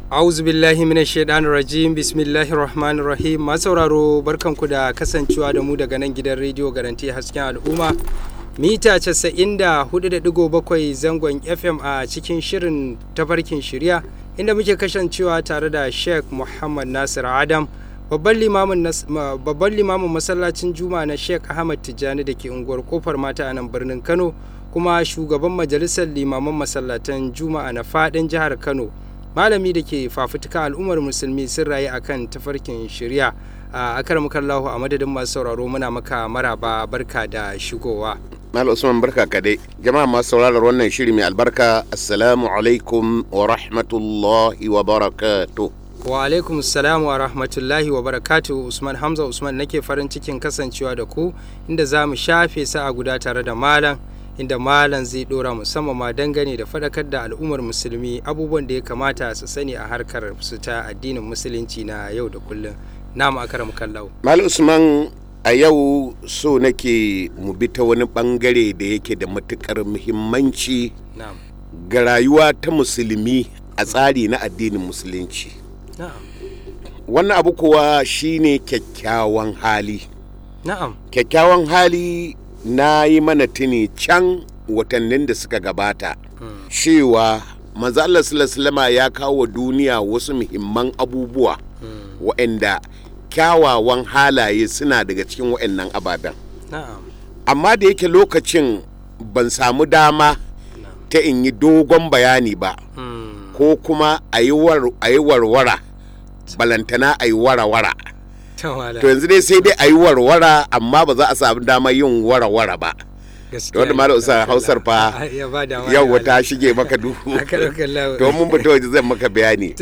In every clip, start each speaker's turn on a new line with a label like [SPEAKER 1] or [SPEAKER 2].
[SPEAKER 1] A'udhu billahi minash shaitanir rajim. Bismillahir rahmanir rahim. Masauraro barkanku da kasancewa da mu daga nan gidan rediyo Garanti Hasken Al'umma. Mita 94.7 zangon FM a cikin shirin tafarkin shiriya inda muke kasancewa tare da Sheikh Muhammad Nasir Adam, babban limamin masallacin Juma'a na Sheikh Ahmad Tijjani da ke unguwar Kofar Mata a nan birnin Kano, kuma shugaban majalisar limaman masallatan Juma'a na fadin jihar Kano. Malami da ke fafutuka al'ummar musulmi sun rayu akan tafarkin shari'a. Akaramakallahu, a madadin masu sauraro muna maka maraba, barka da shigowa.
[SPEAKER 2] Malam Usman, barka ka dai. Jama'a masu sauraron wannan shiri mai albarka, assalamu alaikum wa rahmatullahi wa barakatuh.
[SPEAKER 1] Wa alaikum assalam wa rahmatullahi wa barakatuh. Usman Hamza Usman nake farin cikin kasancewa da ku, inda za mu shafe sa'a guda tare da malam, inda malam zai dora musamman ma dangane da fadakar da al'ummar musulmi abubuwan da ya kamata su sani a harkar su ta addinin musulunci na yau da kullum. Na'am, akaramakallahu.
[SPEAKER 2] Malam Usman, a yau so nake mu bi ta wani bangare da yake da matukar muhimmanci ga rayuwa ta musulmi a tsari na addinin musulunci. Wannan abu kuwa shine kyakkyawan hali. Kyakkyawan hali na yi mana tuni can watannin da suka gabata cewa manzo Allah sallallahu alaihi ya kawo duniya wasu muhimman abubuwa waɗanda kyawawan halaye suna daga cikin waɗannan ababen. Amma da yake lokacin ban samu dama ta in yi dogon bayani ba, ko kuma a yi warwara balantana a yi warawara. To yanzu dai sai dai a yi warwara, amma ba za a samu damar yin warawara ba. Wanda Malam Usman Hausar fa yau ta shige maka duhu. To mun fito waje zan maka bayani.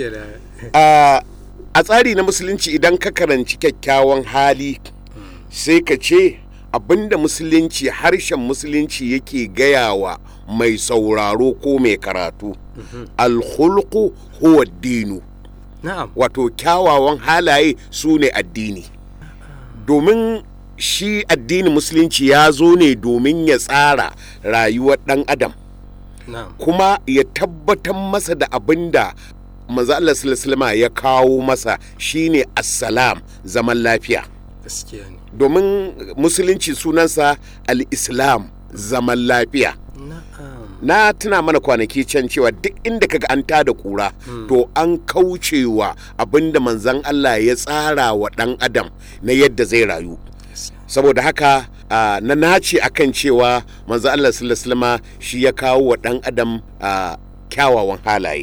[SPEAKER 2] A tsari na musulunci idan ka karanci kyakkyawan hali sai ka ce abinda musulunci, harshen musulunci yake gayawa mai sauraro ko mai karatu. Al-khulqu huwa ad-dinu. Wato kyawawan halaye su ne addini. Domin shi addinin musulunci ya zo ne domin ya tsara rayuwar ɗan adam, kuma ya tabbatar masa da abin da manzo Allah sallallahu alaihi ya kawo masa shine assalam, zaman lafiya. Domin musulunci sunansa al-islam, zaman lafiya. Na tuna mana kwanaki can cewa duk inda kaga an tada kura to an kaucewa abinda manzon Allah ya tsara wa dan adam na yadda zai rayu. Saboda haka na nace akan cewa manzon Allah sallallahu alaihi shi ya kawo wa dan adam kyawawan halaye.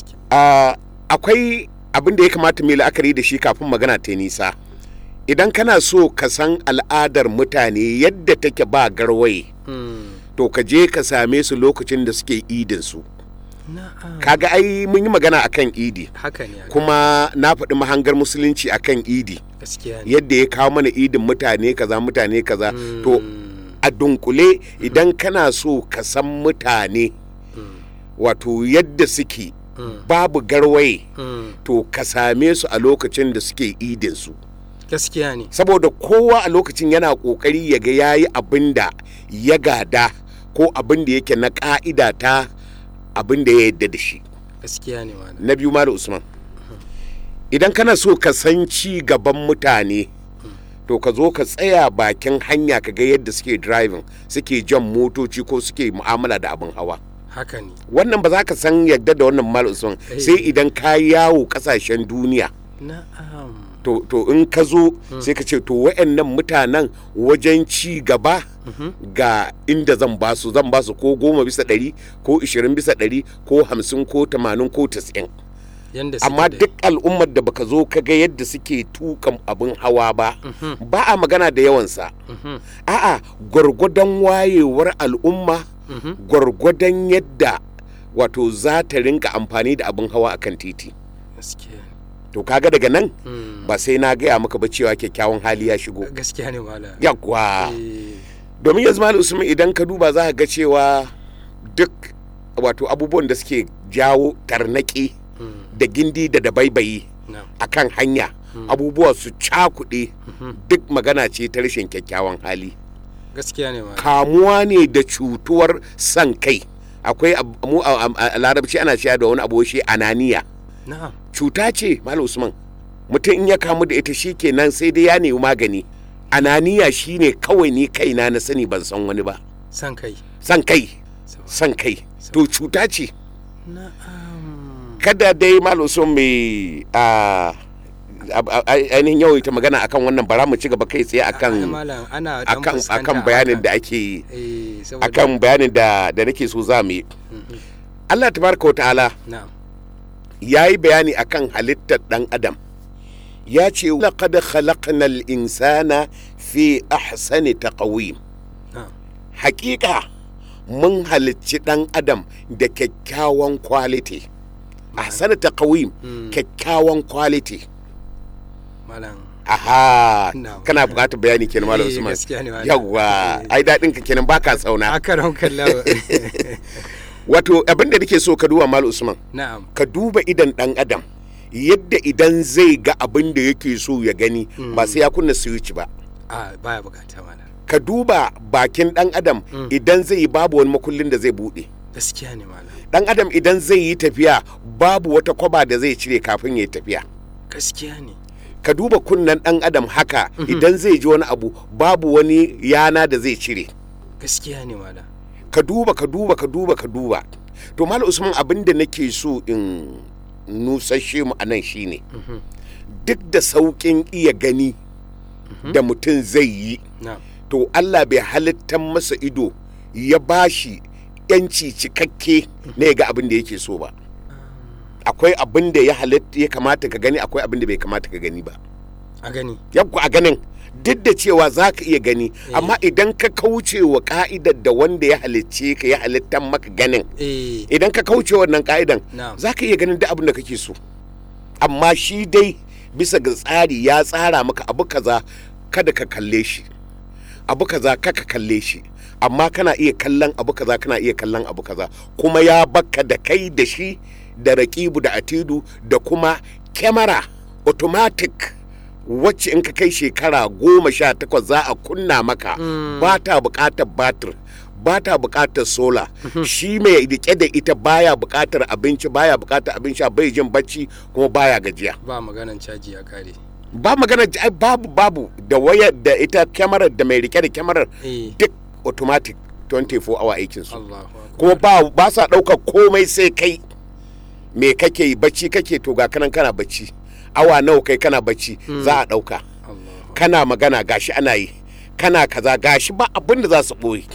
[SPEAKER 2] Akwai abinda ya kamata mu yi la'akari da shi kafin magana ta nisa. Idan kana so ka san al'adar mutane yadda take ba garwaye, to ka je ka same su lokacin da suke idin su. Kaga ai mun yi magana akan idi, kuma na faɗi mahangar musulunci akan idi, yadda ya kawo mana idin mutane kaza. To a dunkule idan kana so ka san mutane wato yadda suke babu garwaye, to ka same su a lokacin da suke idin su.
[SPEAKER 1] Gaskiya ne. Saboda
[SPEAKER 2] kowa a lokacin yana kokari ya ga yayi abin da ya gada ko abin da yake na ka'ida ta abin da ya yadda da shi.
[SPEAKER 1] Gaskiya ne wannan.
[SPEAKER 2] Na biyu, Malam Usman, idan kana so ka san ci gaban mutane, to ka zo ka tsaya bakin hanya ka ga yadda suke driving, suke jan motoci ko suke mu'amala da abin hawa.
[SPEAKER 1] Haka ne.
[SPEAKER 2] Wannan ba za ka san yadda da wannan, Malam Usman, sai idan ka yawo kasashen duniya.
[SPEAKER 1] Na'am.
[SPEAKER 2] To in ka zo sai ka ce to wayannan mutanen wajen ci gaba ga inda zan ba su ko 10% ko 20% ko 50 ko 80 ko 90. Amma duk al'ummar da baka zo ka ga yadda suke tukan abin hawa ba a magana da yawansa. A'a, gwargwadon wayewar al'umma, gwargwadon yadda wato za ta rinka amfani da abin hawa akan titi. To kaga daga nan ba sai na gaya maka ba cewa kyakkyawan hali ya shigo.
[SPEAKER 1] Gaskiya ne malam.
[SPEAKER 2] Yawwa. Domin yanzu Malam Usman idan ka duba za ka ga cewa duk wato abubuwan da suke jawo tarnaki da gindi da dabaibayi akan hanya, abubuwa su cakuɗe, duk magana ce ta rashin kyakkyawan hali.
[SPEAKER 1] Gaskiya ne malam.
[SPEAKER 2] Kamuwa ne da cutuwar san kai. Akwai a larabci ana cewa da wani abu shi ananiya. cuta ce Malam Usman. Mutum in ya kamu da ita shikenan sai dai ya nemi magani. Ananiya shine kawai ni kaina na sani ban san wani ba.
[SPEAKER 1] San kai
[SPEAKER 2] to cuta ce. Kada dai Malam Usman mai ainihin yau ita magana akan wannan, bara mu ci gaba kai tsaye akan bayanin da ake yi, akan bayanin da nake so za mu yi. Allah tabaraka wa ta'ala ya yi bayani akan halittar dan adam, ya ce laqad khalaqnal insana fi ahsani taqwim. Hakika mun halicci dan adam da kyakkyawan quality. Ahsani taqwim, kyakkyawan quality. Aha, kana bukatar bayani kenan Malam Usman. Yawwa, ai dadin ka kenan baka tsauna. Wato abin da nake so ka duba Malam Usman.
[SPEAKER 1] Na'am.
[SPEAKER 2] Ka duba idan dan adam, yadda idan zai ga abin da yake so ya gani ba sai ya kunna switch ba.
[SPEAKER 1] Baya bukata mana.
[SPEAKER 2] Ka duba bakin dan adam idan zai yi babu wani makullin da zai bude.
[SPEAKER 1] Gaskiya ne malam.
[SPEAKER 2] Dan adam idan zai yi tafiya babu wata kwaba da zai cire kafin ya yi tafiya.
[SPEAKER 1] Gaskiya ne.
[SPEAKER 2] Ka duba kunnen dan adam haka idan zai ji wani abu babu wani yana da zai cire.
[SPEAKER 1] Gaskiya ne malam.
[SPEAKER 2] Ka duba. To Malam Usman, abin da nake so in nusashe mu anan shine duk da saukin iya gani da mutum zai yi, to Allah bai halittar masa ido ya bashi yanci cikakke ne ga abin da yake so ba. Akwai abin da ya kamata ka gani, akwai abin da bai kamata ka gani ba.
[SPEAKER 1] A gani
[SPEAKER 2] yabku a ganin, duk da cewa za ka iya gani, amma idan ka kauce wa ka'idar da wanda ya halicce ka ya halittar maka ganin, idan ka kauce wannan ka'idan za ka iya ganin duk abin da kake so. Amma shi dai bisa ga tsari ya tsara maka abu kaza kada ka kalle shi, abu kaza kaka kalle shi, amma kana iya kallon abu kaza, kana iya kallon abu kaza, kuma ya baka da kai da shi da raƙibu da atidu da kuma kyamara automatic wacce in ka kai shekara 18 za a kunna maka. Ba ta buƙatar batir, ba ta buƙatar sola. Shi mai rike da ita baya buƙatar abinci, baya buƙatar abin sha, bai jin bacci kuma baya gajiya.
[SPEAKER 1] Ba maganan caji ya kare.
[SPEAKER 2] Ba magana babu da wayar da ita kyamarar da mai rike da kyamarar duk automatic 24 hour aikinsu. Kuma ba sa ɗaukar komai sai kai me kake yi, bacci kake, to ga kanan kana bacci awa nawa kai kana bacci za a ɗauka. Kana magana gashi ana yi, kana kaza gashi, ba abin da za su ɓoye.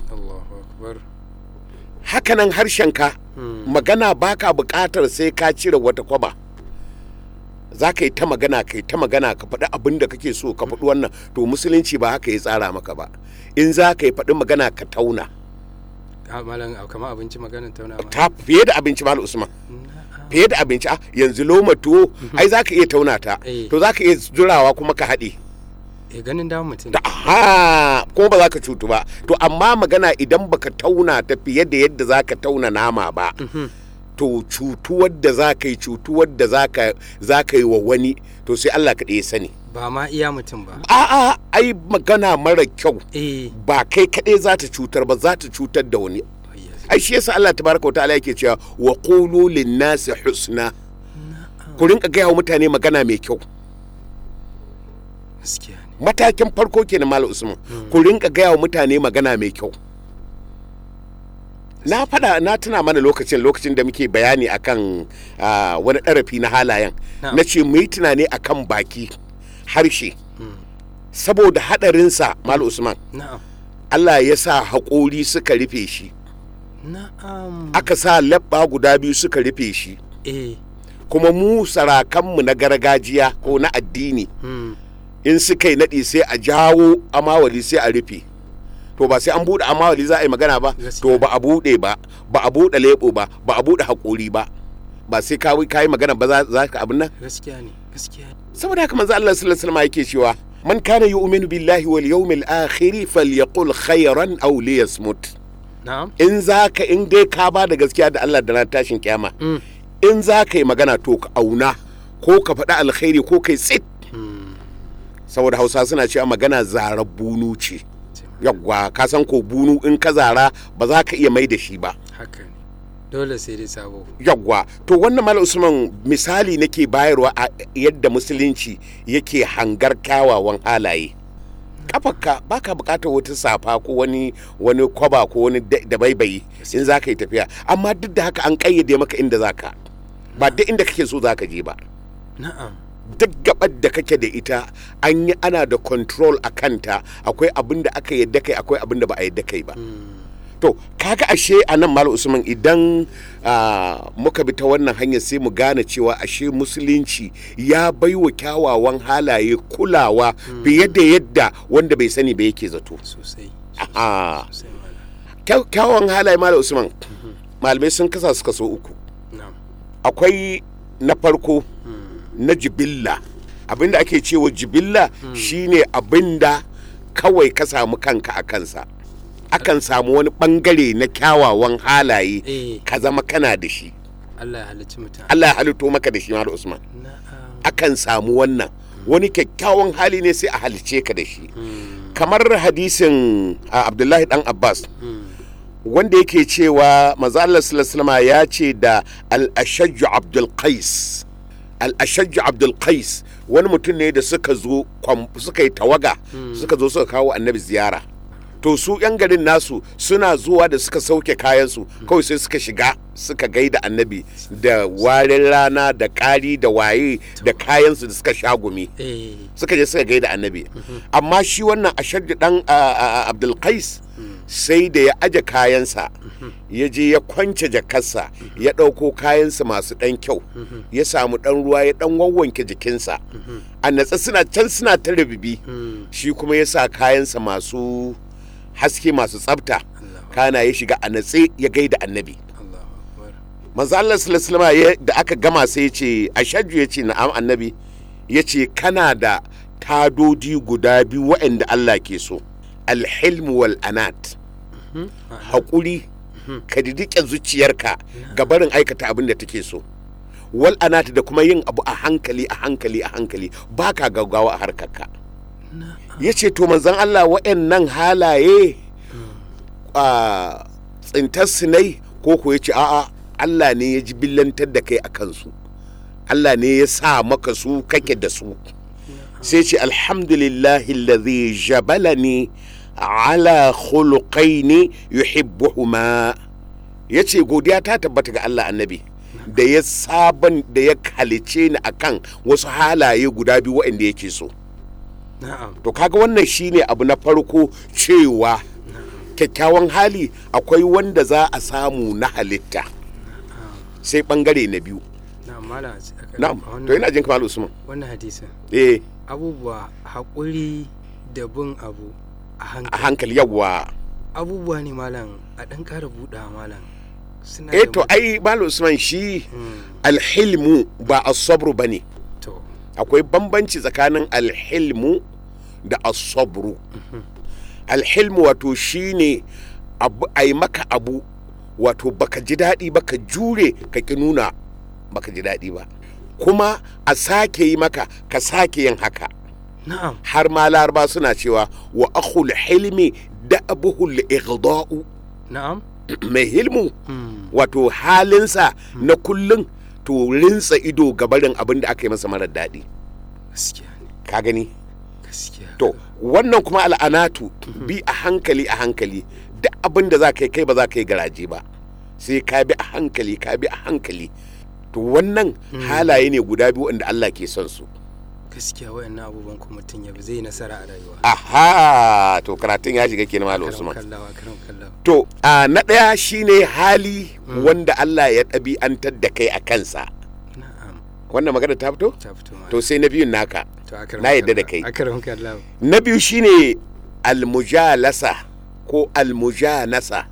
[SPEAKER 2] Hakanan harshenka magana baka buƙatar sai ka cire wata kwaba, za ka yi ta magana ka faɗi abin da kake so ka faɗi wannan. To musulunci ba haka ya tsara maka ba. In za ka yi faɗi magana ka tauna.
[SPEAKER 1] Kamar abinci maganin tauna
[SPEAKER 2] ta fiye da abinci Malam Usman, fiye da abinci. Yanzu loma tuwo ai za ka iya tauna ta, to za ka iya jurawa kuma ka haɗe.
[SPEAKER 1] Ganin damar mutum.
[SPEAKER 2] Kuma ba za ka cutu ba. To amma magana idan baka tauna ta fiye da yadda za ka tauna nama ba, to cutuwar da za ka yi, cutuwar da za ka yi wa wani, to sai Allah ka ɗaya sani.
[SPEAKER 1] Ba ma iya mutum ba.
[SPEAKER 2] Ai magana mara kyau ba kai kaɗai za ta cutar ba, za ta cutar da wani. Ai shi yasa Allah tabaraka wa ta'ala yake cewa wa qulu lin-nasi husna. Ku rinka gaya wa mutane magana mai kyau.
[SPEAKER 1] Gaskiya ne.
[SPEAKER 2] Matakin farko kenan Malam Usman, ku rinka gaya wa mutane magana mai kyau. Na tuna mana lokacin da muke bayani akan wani ɗarafi na halayen, na ce mu yi tunani akan baki, harshe, saboda haɗarinsa Malam Usman. Allah ya sa haƙori suka rufe shi, aka sa labba guda biyu suka rufe shi. Kuma mu sarakanmu na gargajiya ko na addini, in suka yi naɗi sai a jawo amawali sai a rufe. To ba sai an buɗe amawali za a yi magana ba. To ba a buɗe ba, ba a buɗe leɓo ba, ba a buɗe haƙori ba, ba sai ka yi magana ba za ka abin nan.
[SPEAKER 1] Gaskiya ne.
[SPEAKER 2] Saboda haka manzo Allah sallallahu alaihi wasallam yake cewa man kana yu'minu billahi wal yawmil akhir falyaqul khayran aw liyasmut. In dai ka ba da gaskiya da Allah da ran tashin kiyama, in za ka yi magana to ka auna, ko ka faɗi alkhairi ko kai tsit. Saboda Hausa suna cewa magana zarar bunu ce. Yawwa, ka san ko bunu in ka zara ba za ka iya mai da shi ba.
[SPEAKER 1] dole sai dai sabo.
[SPEAKER 2] Yawwa, to wannan Malam Usman misali nake bayarwa a yadda musulunci yake hangar kyawawan halaye. Kafarka baka bukatar wata safa ko wani kwaba ko wani da baibayi in za ka yi tafiya, amma duk da haka an kayyade maka inda za ka, ba duk inda kake so za ka je ba.
[SPEAKER 1] Na'am.
[SPEAKER 2] Duk gabar da kake da ita ana da control a kanta, akwai abin da aka yadda kai, akwai abin da ba a yadda kai ba. To kaga ashe a nan Malam Usman idan muka bi ta wannan hanyar sai mu gane cewa ashe musulunci ya baiwa kyawawan halaye kulawa fiye da yadda wanda bai sani ba yake zato.
[SPEAKER 1] Sosai.
[SPEAKER 2] Kyawawan halaye Malam Usman malamai sun kasa su kaso uku. Akwai na farko na jibilla. Abinda ake cewa jibilla shine abinda kawai ka samu kanka a kansa. Akan samu wani bangare na kyawawan halaye ka zama kana da shi.
[SPEAKER 1] Allah ya halicci mutum.
[SPEAKER 2] Allah ya halitto maka da shi Malam Usman. Akan samu wannan wani kyakkyawan hali ne sai a halice ka da shi. Kamar hadisin Abdullahi dan Abbas wanda yake cewa manzo Allah sallallahu alaihi ya ce da al-Ashajj Abdul Qais. Al-Ashajj Abdul Qais wani mutum ne da suka yi tawaga suka zo suka kawo Annabi ziyara. To su 'yan garin nasu suna zuwa da suka sauke kayansu kawai sai suka shiga suka gaida Annabi da warin rana da ƙari da waye da kayansu da suka sha gumi suka je suka gaida Annabi. Amma shi wannan Ashajj dan Abdul Qais sai da ya aje kayansa ya je ya kwance jakarsa ya ɗauko kayansa masu ɗan kyau ya samu ɗan ruwa ya ɗan wawwanke jikinsa a natsa suna ta rububi shi kuma ya sa kayansa masu haske masu tsafta kana ya shiga a natse ya gaida Annabi. Manzo Allah sallallahu alaihi da aka gama sai ya ce Ashajju ya ce na'am Annabi, ya ce kana da tadodi guda biyu waɗanda Allah ke so, alhilmu wal anat, haƙuri ka didike zuciyarka ga barin aikata abin da take so, wal anat da kuma yin abu a hankali ba ka gaggawa a harkarka. Ya ce to manzon Allah waɗannan halaye tsintarsu ne ko ya ce a'a Allah ne ya ji billantar da kai a kansu, Allah ne ya sa maka su kake da su. Sai ce alhamdulillahi alladhi jabalani ala khuluqaini yuhibbuhuma. Yace godiya ta tabbata ga Allah Annabi da ya halice ni akan wasu halaye guda biyu waɗanda yake so. To kaga wannan shine abu na farko cewa kyakkyawan hali akwai wanda za a samu na halitta. Sai bangare na biyu. Na'am. To ina jin Malam Usman.
[SPEAKER 1] Wannan hadisin. Abubuwa haƙuri da bin abu a
[SPEAKER 2] hankali yawa.
[SPEAKER 1] Abubuwa ne malam a ɗan ƙara buɗa malam.
[SPEAKER 2] To ai Malam Usman shi alhilmu ba as-sabru bane. Akwai bambanci tsakanin alhilmu da as-sabru. Alhilmu wato shine abu ai maka abu wato baka ji daɗi ba ka jure ka ki nuna baka ji daɗi ba, kuma a sake yi maka ka sake yin haka.
[SPEAKER 1] Na'am.
[SPEAKER 2] Har ma Laraba suna cewa wa akhul hilmi da'abuhu al-ighda'u.
[SPEAKER 1] Na'am.
[SPEAKER 2] Mai hilmu wato halinsa na kullun to rinsa ido gabarin abin da aka yi masa marar daɗi.
[SPEAKER 1] Gaskiya ne.
[SPEAKER 2] Ka gani?
[SPEAKER 1] Gaskiya.
[SPEAKER 2] To wannan kuma al'anatu bi a hankali duk abin da za ka yi kai ba za ka yi garaje ba, sai ka bi a hankali. To wannan halaye ne guda biyu wanda Allah ke son su.
[SPEAKER 1] Gaskiya wayannan abubuwan kuma mutum ya zai nasara a rayuwa.
[SPEAKER 2] Aha, to karatun ya shiga kenan Malam Usman. To na ɗaya shine hali wanda Allah ya ɗabi'antar da kai a kansa.
[SPEAKER 1] Na'am.
[SPEAKER 2] Wannan magana ta fito?
[SPEAKER 1] Ta fito.
[SPEAKER 2] To sai na biyun naka. Na yadda da kai.
[SPEAKER 1] Na
[SPEAKER 2] biyu shine almujalasa ko almujanasa.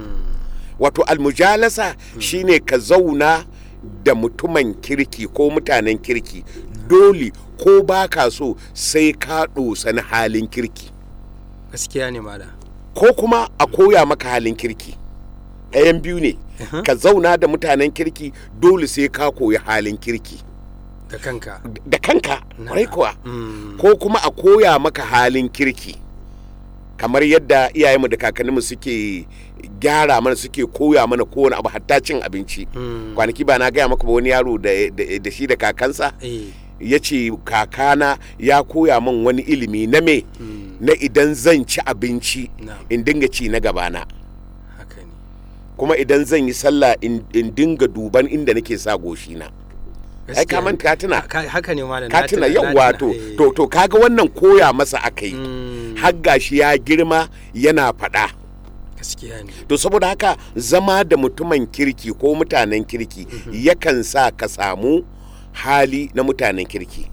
[SPEAKER 2] Wato almujalasa shine ka zauna da mutumin kirki ko mutanen kirki, dole ko ba ka so sai ka ɗosani halin kirki.
[SPEAKER 1] Gaskiya ne mala.
[SPEAKER 2] Ko kuma a koya maka halin kirki. Ɗayan biyu ne, ka zauna da mutanen kirki dole sai ka koyi halin kirki.
[SPEAKER 1] Da kanka.
[SPEAKER 2] Da kanka, kwarai kuwa. Ko kuma a koya maka halin kirki. kamar yadda iyayenmu da kakanninmu suke gyara mana, suke koya mana kowane abu, hatta cin abinci. Kwanaki ba na gaya maka ba wani yaro da shi da kakansa ya ce kakana ya koya min wani ilimi na me na idan zan ci abinci in dinga ci na gabana, kuma idan zan yi sallah in dinga duban inda nake sa goshina. Ai ka manta tuna
[SPEAKER 1] haka ne malam,
[SPEAKER 2] ka tuna yawa to kaga wannan koya masa akai har gashi ya girma yana faɗa.
[SPEAKER 1] Gaskiya ne.
[SPEAKER 2] To saboda haka zama da mutumin kirki ko mutanen kirki yakan sa ka samu hali na mutanen kirki.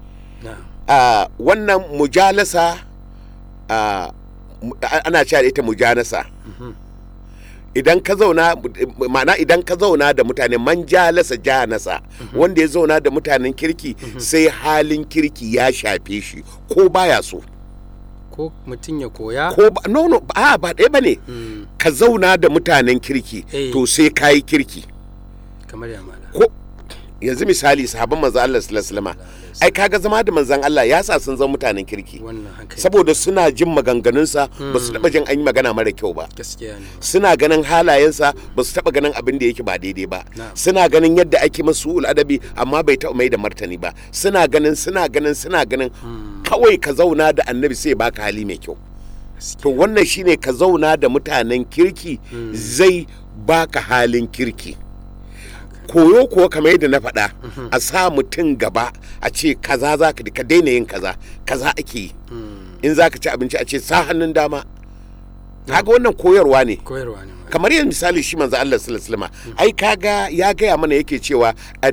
[SPEAKER 2] Wannan mujalasa ana cewa ita mujanasa. Idan ka zauna, ma'ana idan ka zauna da mutane, man jalasa janasa, wanda ya zauna da mutanen kirki sai halin kirki ya shafe shi ko baya so,
[SPEAKER 1] ko mutum ya koya
[SPEAKER 2] ko ba ɗaya ba ne. Ka zauna da mutanen kirki to sai ka yi kirki.
[SPEAKER 1] Kamar ya mala,
[SPEAKER 2] ko yanzu misali sahabban manzon Allah sallallahu alaihi wasallam, ai kaga zama da manzon Allah ya sa sun zama mutanen kirki, saboda suna jin maganganunsa, ba su taba jin an yi magana mara kyau ba.
[SPEAKER 1] Gaskiya ne.
[SPEAKER 2] Suna ganin halayensa, ba su taba ganin abin da yake ba daidai ba. Suna ganin yadda ake masu adabi, amma bai taɓa mai da martani ba. Suna ganin kawai ka zauna da annabi sai baka hali mai kyau. To wannan shine ka zauna da mutanen kirki zai baka halin kirki. Koyo kuwa kamar yadda na faɗa, a sa mutum gaba a ce kaza za ka daina yin kaza ake yi. In za ka ci abinci a ce sa hannun dama. Kaga wannan koyarwa ne. Kamar yin misali shi manzo Allah sallallahu alaihi wasallam, ai kaga ya gaya mana yake cewa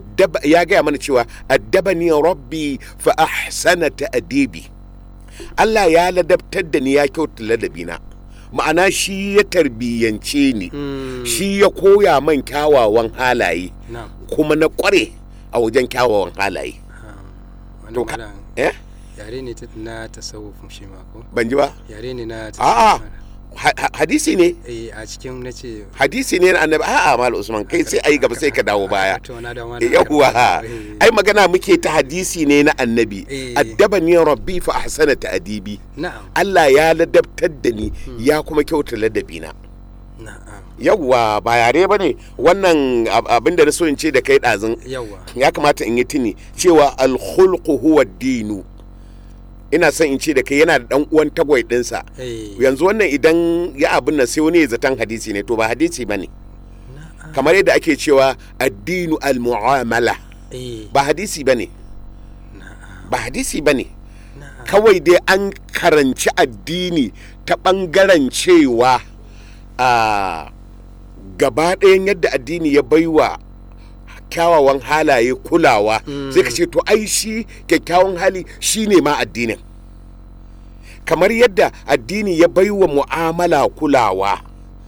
[SPEAKER 2] addabani rabbi fa ahsana ta'dibi. Allah ya ladabtar da ni, ya kyauta ladabina. Ma'ana shi ya tarbiyyance ni, shi ya koya man kyawawan halaye, kuma na kware a wajen kyawawan halaye.
[SPEAKER 1] To yare ne na tasawufin shi ma ko? Ban ji ba? Yare ne na
[SPEAKER 2] tasawufin. Hadisi ne?
[SPEAKER 1] A cikin nace
[SPEAKER 2] hadisi ne na annabi. Malam Usman, kai sai ayi gaba sai ka dawo baya. Yawwa, ai magana muke ta hadisi ne na annabi. Addabani rabbi fa ahsana ta'dibi. Allah ya ladabtar da ni, ya kuma kyauta ladabina. Yawwa, ba yare ba ne wannan abinda na so in ce da kai ɗazun. Ya kamata in yi tuni cewa al-khulqu huwa ad-dinu. Ina son in ce da kai yana da dan uwan tagwai dinsa. Yanzu wannan idan ya abin nan sai wani ya zaton hadisi ne, to ba hadisi bane. Kamar yadda ake cewa addinu al-mu'amala, ba hadisi bane. Ba hadisi bane. Kawai dai an karanci addini ta bangaren cewa gaba ɗayan yadda addini ya baiwa kyawawan halaye kulawa, sai ka ce to ai shi kyakkyawan hali shine ma addinin. Kamar yadda addini ya baiwa mu'amala kulawa,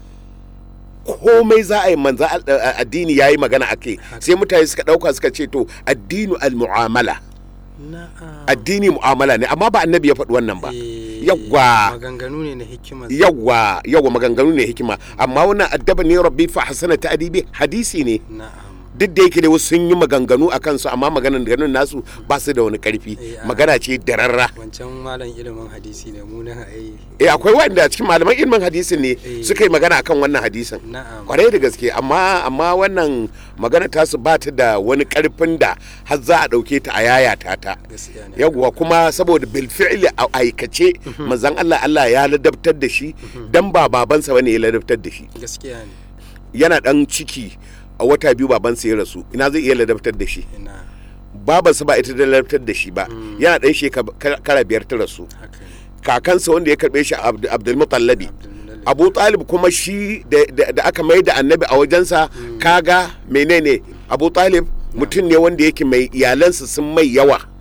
[SPEAKER 2] komai za a yi manzo addini yayi magana akai, sai mutane suka dauka suka ce to addinu al-mu'amala. Addini mu'amala ne, amma ba annabi ya faɗi wannan ba. Yawwa,
[SPEAKER 1] maganganu ne na hikima.
[SPEAKER 2] Yawwa maganganu ne hikima, amma wannan addabani rabbi fa hasana ta'dibi hadisi ne. Duk da yake da wasu sun yi maganganu a kansu, amma maganganun nasu ba su da wani karfi. Magana ce dararra.
[SPEAKER 1] Wancan malam ilimin hadisi ne mu nan
[SPEAKER 2] akwai wanda a cikin malaman ilimin hadisin ne suka yi magana akan wannan hadisin. Kwarai da gaske, amma wannan magana tasu ba ta da wani karfin da har za a dauke ta a yayata ta. Yawwa, kuma saboda bil fi'li a aikace manzon Allah ya ladabtar da shi, dan ba babansa bane ya ladabtar da shi.
[SPEAKER 1] Gaskiya ne.
[SPEAKER 2] Yana dan ciki a wata 2 babansa ya rasu, ina zai iya ladabtar da shi? Babansa ba ita da ladabtar da shi ba. Yana ɗan shekara 5 ta rasu. Kakansa wanda ya karɓe shi Abdulmutallabi, Abu Talib kuma shi da aka mai da annabi a wajensa, kaga menene Abu Talib mutum ne wanda yake mai iyalansa sun mai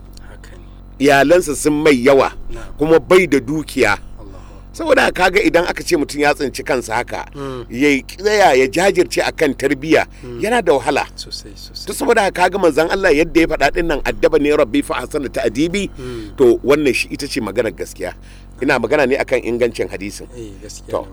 [SPEAKER 2] yawa, kuma bai da dukiya. Saboda kaga idan aka ce mutum ya tsinci kansa haka, ya tsaya ya jajirce akan tarbiyya, yana da wahala
[SPEAKER 1] sosai.
[SPEAKER 2] To saboda kaga manzon Allah yadda ya faɗa din nan, addaba ne rabbi fa hasana ta'dibi, to wannan shi ita ce maganar gaskiya. Ina magana ne akan ingancin hadisin. To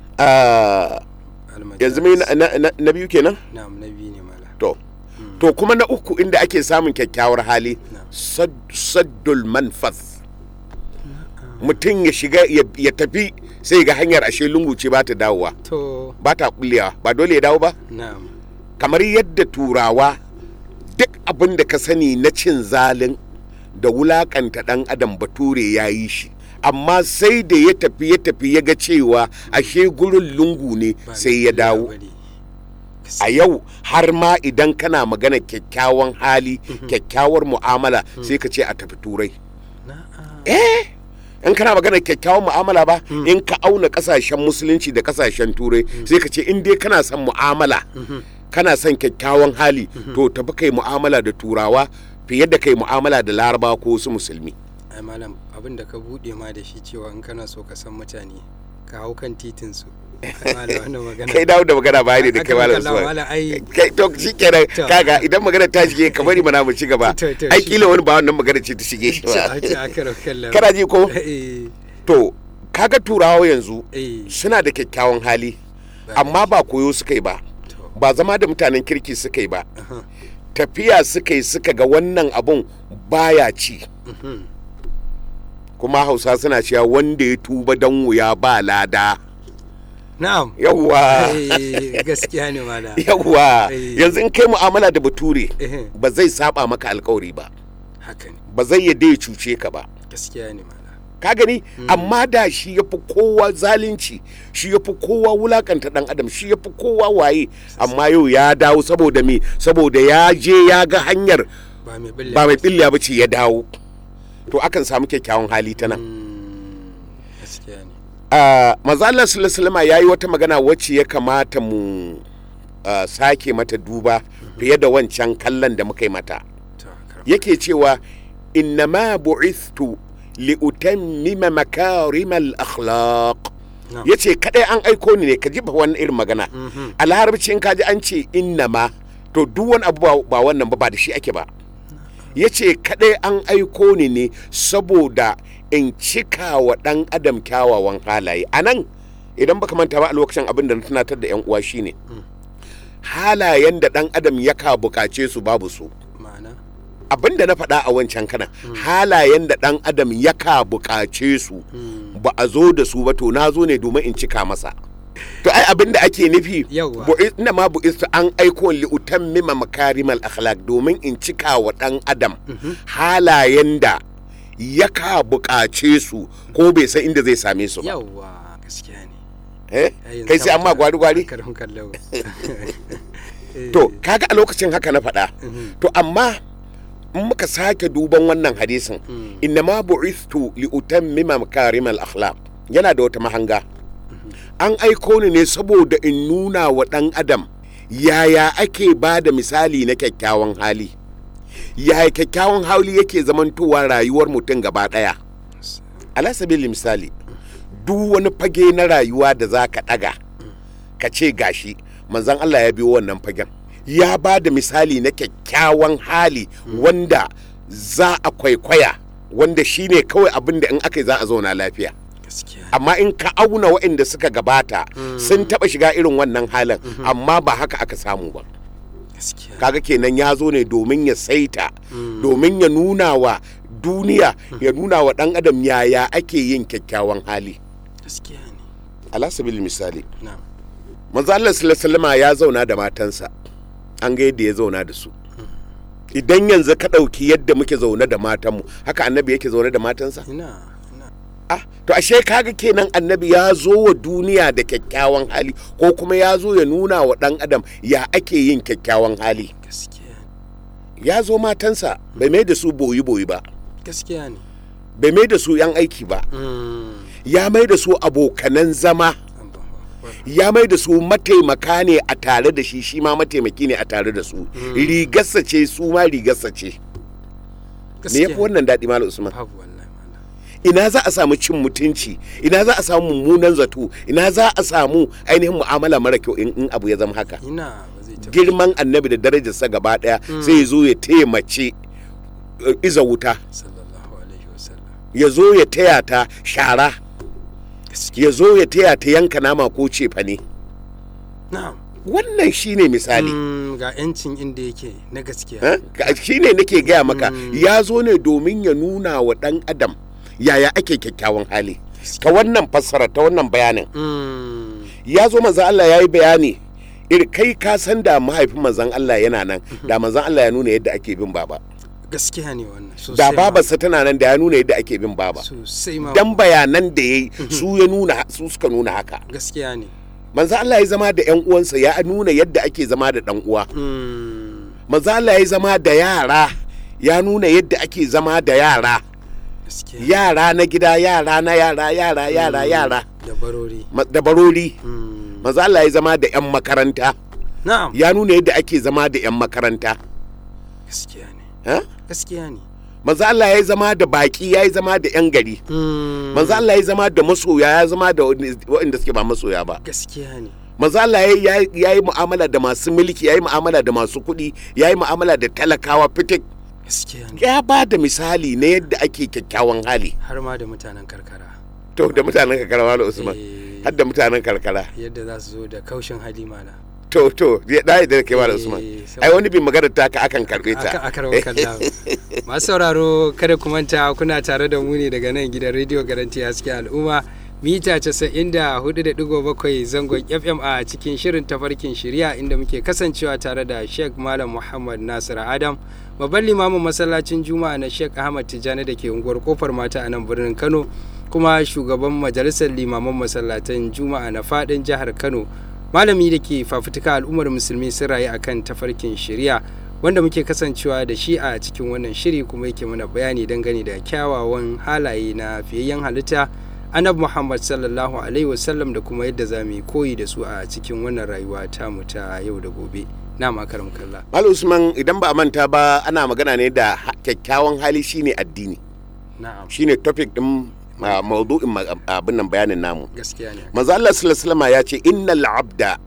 [SPEAKER 2] yanzu mai na biyu kenan?
[SPEAKER 1] Na'am, na biyu ne mala.
[SPEAKER 2] To kuma na uku inda ake samun kyakkyawar hali, saddul manfaz. mutum ya shiga ya tafi sai ga hanyar ashe lungu ce ba ta dawowa ba ta kullewa ba dole ya dawo ba kamar yadda turawa duk abin da ka sani na cin zalin da wulakanta dan adam bature ya yi shi amma sai da ya tafi ya ga cewa ashe gurin lungu ne sai ya dawo a yau har ma idan kana magana kyakkyawan hali kyakkyawar mu'amala sai ka ce a tafi turai in kana magana kyakkyawan mu'amala ba in ka auna kasashen musulunci da kasashen turai sai ka ce in dai kana son mu'amala kana son kyakkyawan hali to tafi kai mu'amala da turawa fiye da kai mu'amala da laraba ko su musulmi.
[SPEAKER 1] Ai malam abin da ka bude ma da shi cewa in kana so ka san mutane ka hau kan titin su
[SPEAKER 2] kai dawo da magana ba ne da kai malam Usman kai to shikenan kaga idan magana ta shige ka bari mana mu ci gaba ai kila wani ba wannan magana ce ta shige shi ba kana ji ko to kaga turawa yanzu suna da kyakkyawan hali amma ba koyo suka yi ba ba zama da mutanen kirki suka yi ba tafiya suka yi suka ga wannan abun baya ci kuma Hausa suna cewa wanda ya tuba dan wuya ba lada.
[SPEAKER 1] Na'am.
[SPEAKER 2] Yawwa.
[SPEAKER 1] Gaskiya ne mala.
[SPEAKER 2] Yawwa. Yanzu in kai mu'amala da bature ba zai saba maka alƙawari ba.
[SPEAKER 1] Haka ne.
[SPEAKER 2] Ba zai yadda ya cuce ka ba.
[SPEAKER 1] Gaskiya ne mala.
[SPEAKER 2] Ka gani amma da shi yafi kowa zalunci, shi yafi kowa wulakanta dan adam, shi yafi kowa waye amma yau ya dawo saboda me? Saboda ya je ya ga hanyar ba mai billa ba ce ya dawo. To akan samu kyakkyawan hali ta nan.
[SPEAKER 1] Gaskiya ne.
[SPEAKER 2] Manzo Allah sallallahu alaihi wasallam yayi wata magana wacce ya kamata mu sake mata duba fiye da wancan kallon da muka yi mata. Yake cewa innama bu'ithtu li utammima makarimal akhlaq. Yace kadai an aiko ni ne ka ji ba wannan irin magana. A larabci in ka ji an ce innama to duk wani abu ba wannan ba da shi ake ba. Ya ce kaɗai an aiko ni ne saboda in cika wa ɗan adam kyawawan halaye a nan idan baka manta ba a lokacin abin da na tunatar da 'yan uwa shine halayen da ɗan adam yaka bukace su babu su abin da na faɗa a wancan kana halayen da ɗan adam yaka bukace su ba a zo da su ba to na zo ne domin in cika masa to ai abin da ake nufi ina ma bu'istu an aiko li utammima makarimal akhlaq domin in cika wa dan adam halayen da yaka bukace su ko bai san inda zai same su ba
[SPEAKER 1] yawa gaskiya ne
[SPEAKER 2] kai sai amma gwari to kaga a lokacin haka na faɗa to amma in muka sake duban wannan hadisin inna ma bu'istu li utammima makarimal akhlaq yana da wata mahanga an aiko ni ne saboda in nuna wa ɗan adam yaya ake ba da misali na kyakkyawan hali yaya kyakkyawan hali yake zamantowa rayuwar mutum gaba ɗaya alasabili misali duk wani fage na rayuwa da za ka ɗaga ka ce gashi manzon Allah ya biyo wannan fagen ya ba da misali na kyakkyawan hali wanda za a kwaikwaya wanda shine kawai abin da in aka yi za a zauna lafiya amma in ka auna waɗanda suka gabata sun taɓa shiga irin wannan halin amma ba haka aka samu ba kaga kenan ya zo ne domin ya saita domin ya nuna wa duniya ya nuna wa ɗan adam yaya ake yin kyakkyawan hali alasabil misali manzo Allah sallallahu alaihi ya zauna da matansa an ga yadda ya zauna da su idan yanzu ka ɗauki yadda muke zaune da matanmu haka annabi yake zaune da matansa to ashe kaga kenan annabi ya zo wa duniya da kyakkyawan hali ko kuma ya zo ya nuna wa ɗan adam ya ake yin kyakkyawan hali ya zo matansa bai mai da su boyi ba
[SPEAKER 1] gaskiya ne
[SPEAKER 2] bai mai da su yan aiki ba ya mai da su abokanan zama ya mai da su mataimaka ne a tare da shi ma mataimaki ne a tare da su rigarsa ce su ma rigarsa ce me yafi wannan daɗi malam Usman ina za a samu cin mutunci ina za a samu mummunan zato ina za a samu ainihin mu'amala mara kyau in abu ya zama haka girman annabi da darajarsa gaba daya sai zo ya taimace iza wuta ya zo ya taya ta shara ya zo ya taya ta yanka nama ko cefa ne wannan shine misali
[SPEAKER 1] ga yancin inda yake na gaskiya
[SPEAKER 2] shine nake gaya maka ya zo ne domin ya nuna wa dan adam yaya ake kyakkyawan hali. Ta wannan fassara, ta wannan bayanin ya zo manzon Allah ya yi bayani kai ka san da mahaifin manzon Allah yana nan da manzon Allah ya nuna yadda ake bin baba.
[SPEAKER 1] Gaskiya ne wannan sosai.
[SPEAKER 2] Da babarsa tana nan da ya nuna yadda ake bin baba
[SPEAKER 1] sosai ma.
[SPEAKER 2] Dan bayanan da yayi su suka nuna haka.
[SPEAKER 1] Gaskiya ne.
[SPEAKER 2] Manzo Allah ya zama da ƴan uwansa ya nuna yadda ake zama da ɗan uwa. Manzo Allah ya zama da yara ya nuna yadda ake zama da yara. Yara na gida, yara na yara da barori. Manzo Allah ya zama da ƴan makaranta.
[SPEAKER 1] Na'am.
[SPEAKER 2] Ya nuna yadda ake zama da ƴan makaranta.
[SPEAKER 1] Gaskiya ne. Gaskiya ne.
[SPEAKER 2] Manzo Allah ya zama da baki, ya zama da yan gari. Manzo Allah ya zama da masoya, ya zama da waɗanda suke ba masoya ba.
[SPEAKER 1] Gaskiya ne.
[SPEAKER 2] Manzo Allah ya yi mu'amala da masu mulki, ya yi mu'amala da masu kuɗi, ya yi mu'amala da talakawa fitik.
[SPEAKER 1] Gaskiya ne.
[SPEAKER 2] Ya ba da misali na yadda ake kyakkyawan hali.
[SPEAKER 1] Har ma da mutanen karkara.
[SPEAKER 2] To da mutanen karkara Malam Usman. Har da mutanen karkara.
[SPEAKER 1] Yadda za su zo da kaushin hali mana.
[SPEAKER 2] To da kai Malam Usman. Ai wani bin magana ta ka akan karbe ta.
[SPEAKER 1] Akan kalla. Masu sauraro kada ku manta kuna tare da mu ne daga nan gidan Radio Garanti Hasken Al'umma mita 94.7 zangon FM a cikin shirin tafarkin shari'a inda muke kasancewa tare da Sheikh Malam Muhammad Nasir Adam babban limamin masallacin Juma'a na Sheikh Ahmad Tijani da ke unguwar Kofar Mata a nan birnin Kano kuma shugaban majalisar limaman masallatan Juma'a na fadin jihar Kano. Malami da ke fafutuka al'ummar musulmi sun rayu akan tafarkin shari'a wanda muke kasancewa da shi a cikin wannan shiri kuma yake mana bayani dangane da kyawawan halaye na fiyayyen halitta Annabi Muhammad sallallahu alaihi wasallam da kuma yadda za mu yi koyi da su a cikin wannan rayuwa tamu ta yau da gobe. Na makaram kallah.
[SPEAKER 2] Malam Usman idan ba a manta ba ana magana ne da kyakkyawan hali shine addini.
[SPEAKER 1] Na'am.
[SPEAKER 2] Shine topic din maudu'in abin nan bayanin namu.
[SPEAKER 1] Gaskiya ne.
[SPEAKER 2] Manzo Allah sallallahu alaihi wasallam ya ce innal abda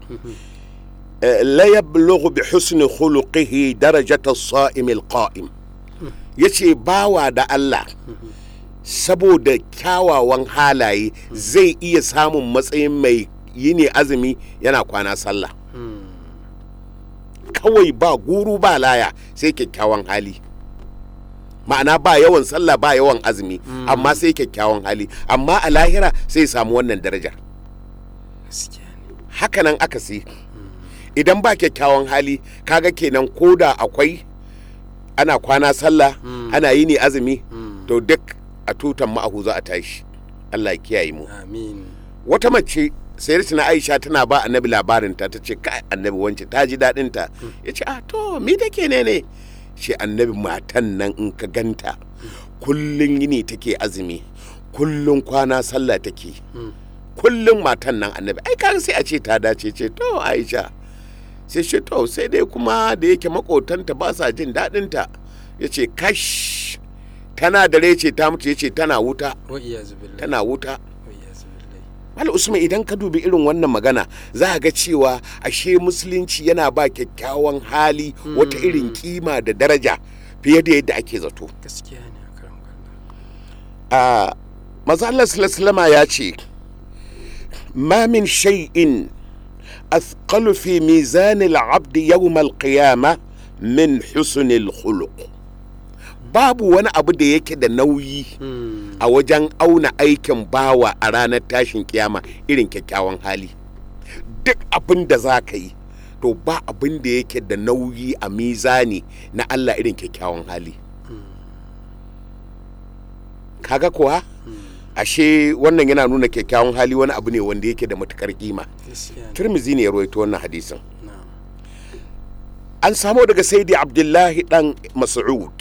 [SPEAKER 2] la yablughu bi husni khuluqihi darajata as-sa'im al-qa'im. Yace bawa da Allah saboda kyawawan halaye zai iya samun matsayin mai yini azumi yana kwana sallah. Kawai ba guru ba laya sai kyakkyawan hali. Ma'ana ba yawan sallah ba yawan azumi amma sai kyakkyawan hali amma a lahira sai samu wannan darajar. Hakanan akasi idan ba kyakkyawan hali kaga kenan koda akwai ana kwana sallah ana yini azumi to duk a tutan ma'ahu za a tashi. Allah ya kiyaye mu.
[SPEAKER 1] Amin.
[SPEAKER 2] Wata mace sayyidatina Aisha tana ba annabi labarin ta tace kai annabi wance ta ji dadin ta yace to me take ne shi annabi matan nan in ka ganta kullun yini take azumi kullun kwana sallah take kullun matan nan annabi ai kan sai a ce ta dace ce to Aisha sai shi to sai dai kuma da yake makotanta ba sa jin dadin ta yace kash tana da rai ce ta mutu yace tana wuta tana wuta. Malam Usman idan ka dubi irin wannan magana za ga cewa ashe musulunci yana ba kyakkyawan hali wata irin kima da daraja fiye da yadda ake zato.
[SPEAKER 1] Gaskiya ne akaram
[SPEAKER 2] kallah. Manzo Allah sallallahu alaihi ya ce ma min shay'in athqalu fi mizan al-'abd yawm al-qiyamah min husn al-khuluq. Babu wani abu da yake da nauyi a wajen auna aikin bawa a ranar tashin kiyama irin kyakkyawan hali. Duk abin da za ka yi to ba abin da yake da nauyi a mizani na Allah irin kyakkyawan hali. Kaga kuwa ashe wannan yana nuna kyakkyawan hali wani abu ne wanda yake da matukar kima. Tirmidhi ne ya rawaito wannan hadisin. An samo daga Sayyidi Abdullahi dan Mas'ud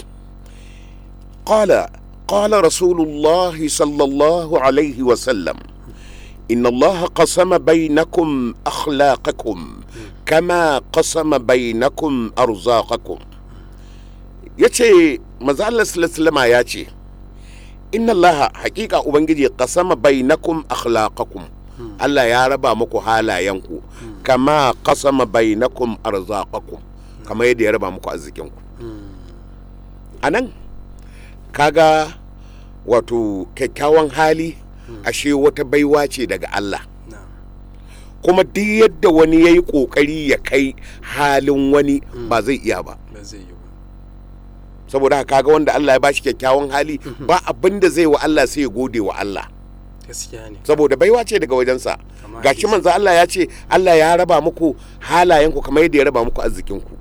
[SPEAKER 2] قال رسول الله صلى الله عليه وسلم إن الله قسم بينكم أخلاقكم كما قسم بينكم أرزاقكم. yace manzo Allah sallallahu alaihi wasallam yace inna Allah haqiqa ubangiji qasama bainakum akhlaqakum Allah ya raba muku halayenku kama qasama bainakum arzaqakum kama yadda ya raba muku arzikinku. Anan kaga wato kyakkyawan hali ashe wata baiwa ce daga Allah kuma duk yadda wani ya yi ƙoƙari ya kai halin wani ba zai iya ba saboda haka kaga wanda Allah ya bashi kyakkyawan hali ba abin da zai wa Allah sai ya gode wa Allah.
[SPEAKER 1] Gaskiya ne.
[SPEAKER 2] Saboda baiwa ce daga wajensa. Gashi manzo Allah ya ce Allah ya raba muku halayenku kamar yadda ya raba muku arzikinku.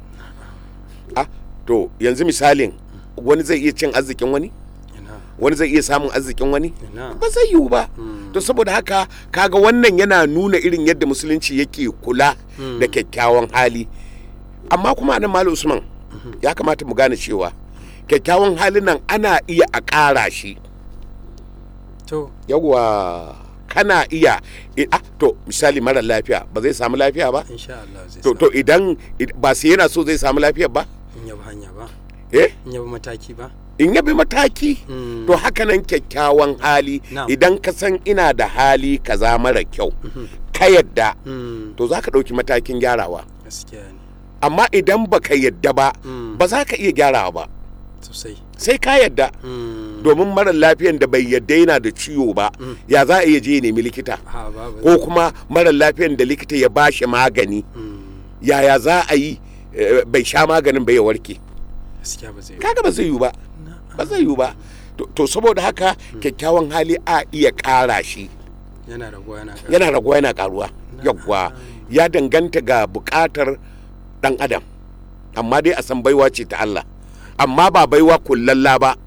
[SPEAKER 2] To yanzu misalin wani zai iya cin arzikin wani? Wani zai iya samun arzikin wani? Ba zai yiwu ba. To saboda haka kaga wannan yana nuna irin yadda musulunci yake kula da kyakkyawan hali. Amma kuma nan Malam Usman ya kamata mu gane cewa kyakkyawan halin nan ana iya a ƙara shi.
[SPEAKER 1] To
[SPEAKER 2] yawwa kana iya to misali mara lafiya ba zai samu lafiya ba?
[SPEAKER 1] Insha Allah zai
[SPEAKER 2] samu. To idan ba sai yana so zai samu lafiya ba?
[SPEAKER 1] In yabi hanya ba.
[SPEAKER 2] In
[SPEAKER 1] yabi mataki ba.
[SPEAKER 2] In yabi mataki. To haka nan kyakkyawan hali idan ka san ina da hali kaza mara kyau ka yadda to za ka ɗauki matakin gyarawa.
[SPEAKER 1] Gaskiya ne.
[SPEAKER 2] Amma idan baka yadda ba ba za ka iya gyarawa ba.
[SPEAKER 1] Sosai.
[SPEAKER 2] Sai ka yadda. Domin mara lafiyan da bai yadda yana da ciwo ba ya za a iya je nemi likita. Ko kuma mara lafiyan da likita ya bashi magani yaya za a yi bai sha maganin bai ya warke. Kaga ba zai yiwu ba. Ba zai yiwu ba. To saboda haka kyakkyawan hali a iya ƙara shi.
[SPEAKER 1] Yana raguwa
[SPEAKER 2] yana ƙaruwa. Yawwa ya danganta ga buƙatar ɗan adam. Amma dai a san baiwa ce ta Allah. Amma ba baiwa kullalla ba.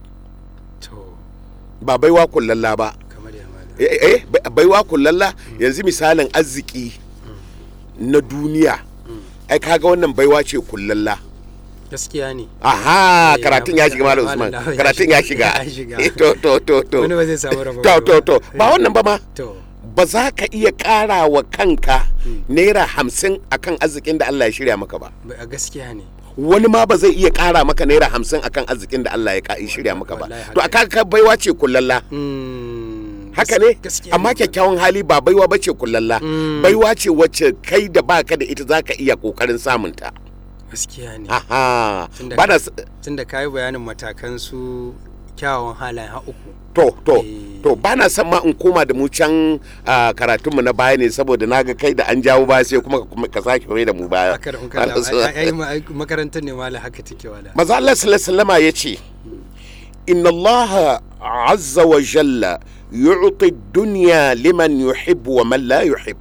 [SPEAKER 2] Ba baiwa kullalla ba. Baiwa kullalla yanzu misalin arziki na duniya. Ai kaga wannan baiwa ce kullalla.
[SPEAKER 1] Gaskiya ne.
[SPEAKER 2] Aha, karatun ya shiga Malam Usman. Karatun ya shiga. To.
[SPEAKER 1] Wani ba zai samu rabo.
[SPEAKER 2] To. Ba wannan ba ma. Ba za ka iya ƙara wa kanka naira 50 akan arzikin da Allah ya shirya maka ba.
[SPEAKER 1] Gaskiya ne.
[SPEAKER 2] Wani ma ba zai iya ƙara maka naira 50 akan arzikin da Allah ya shirya maka ba. To aka baiwa ce kullalla. Haka ne? Amma kyakkyawan hali ba baiwa ba ce kullalla. Baiwa ce wacce kai da baka da ita zaka iya kokarin samunta.
[SPEAKER 1] Gaskiya ne.
[SPEAKER 2] Aha.
[SPEAKER 1] Tunda kayi bayanin matakan su kyawawan halayen uku.
[SPEAKER 2] To ba na son ma in koma da mu can karatunmu na baya ne saboda na ga kai da an jawo baya sai kuma ka sake mai da mu baya.
[SPEAKER 1] Makarantar ne mala haka take wala.
[SPEAKER 2] Maza Allah sallallahu alaihi ya ce inna Allah azza wa jalla yu'ti ad-dunya liman yuhibbu wa man la yuhib.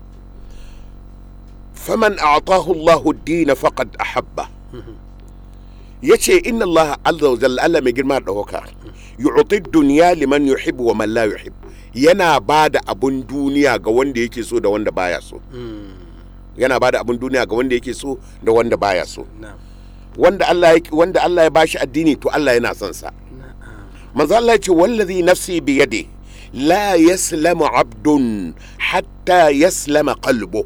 [SPEAKER 2] Faman a'tahu Allahu ad-din faqad ahabba. Yace inna Allah azza wa jalla Allah mai girma da haka yu'ti ad-dunya liman yuhibbu wa man la yuhib. Yana bada abun duniya ga wanda yake so da wanda baya so. Yana bada abun duniya ga wanda yake so da wanda baya so. Wanda Allah ya bashi addini to Allah yana son sa. Manzo Allah yace wallazi nafsi bi yadi la yaslamu abdun hatta yaslama qalbuhu.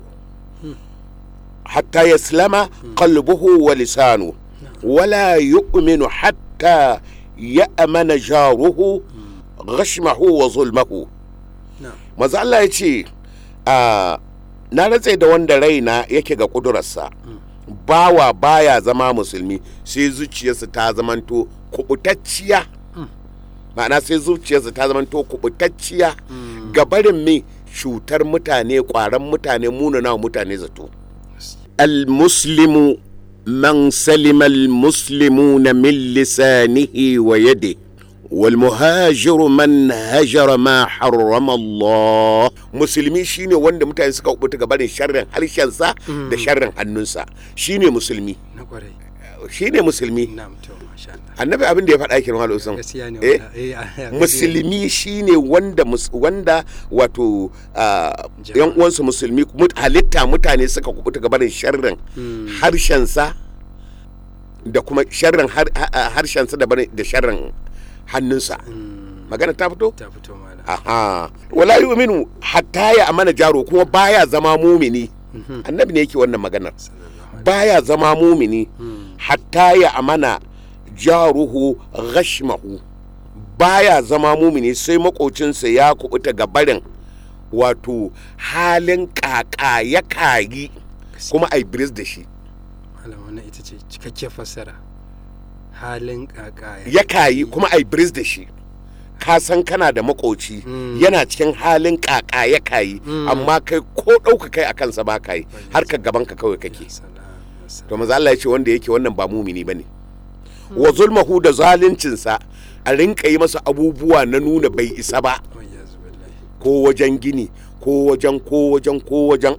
[SPEAKER 2] حتى يسلم قلبه ولسانه ولا يؤمن حتى يأمن جاره غشمه وظلمه. maza Allah ya ce na ratse da wanda raina yake ga kudurarsa bawa baya zama musulmi sai zuciyarsa ta zamanto kubutacciya. Ma'ana sai zuciyarsa ta zamanto kubutacciya ga barin mai cutar mutane, kwaran mutane, munana mutane zato. المسلم من سلم المسلمون من لسانه ويده والمهاجر من هجر ما حرم الله. musulmi shine wanda mutane suka kubuta gabanin sharrin harshensa da sharrin hannunsa, shine musulmi. Shine musulmi. Annabi abin da ya faɗa kenan Malam Usman. Musulmi shine wanda wato yan uwansu musulmi halitta mutane suka kubuta gabanin sharrin harshensa da kuma sharrin harshensa da sharrin hannunsa. Magana ta fito?
[SPEAKER 1] Ta fito malam.
[SPEAKER 2] Aha. Wala yu'minu hatta ya amana jaro, kuma baya zama mumini. Annabi ne yake wannan maganar. Baya zama mumini hatta ya amana jaruhu ghashmahu. Baya zama mumini sai makocinsa ya kubuta ga barin wato halin kaka ya kagi kuma ai bris da shi.
[SPEAKER 1] Malam wannan ita ce cikakken fassara. Halin kaka
[SPEAKER 2] ya kayi kuma ai bris da shi. Ka san kana da makoci yana cikin halin kaka ya kayi amma kai ko ɗauka kai a kansa ba ka yi har ka gaban ka kawai kake. To maza Allah ya ce wanda yake wannan ba mumini bane. wa zulmahu da zaluncinsa a rinka yi masa abubuwa na nuna bai isa ba, ko wajen gini ko wajen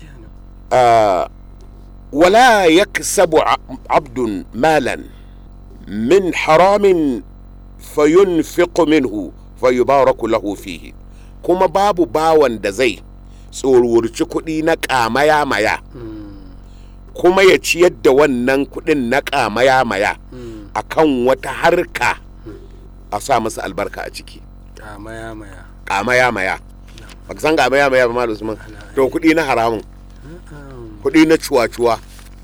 [SPEAKER 2] wala yaksabu abdun malan min haramin fayunfiqu minhu fayubaraku lahu fihi, kuma babu bawan da zai tsorurci kuɗi na ƙamaya-maya kuma ya ciyar da wannan kuɗin na ƙamaya-maya a kan wata harka a sa masa albarka a ciki. Ƙamaya-maya ba ka san ƙamaya-maya ba malu Usman? To kuɗi na haramun, kuɗi na cuwa-cuwa,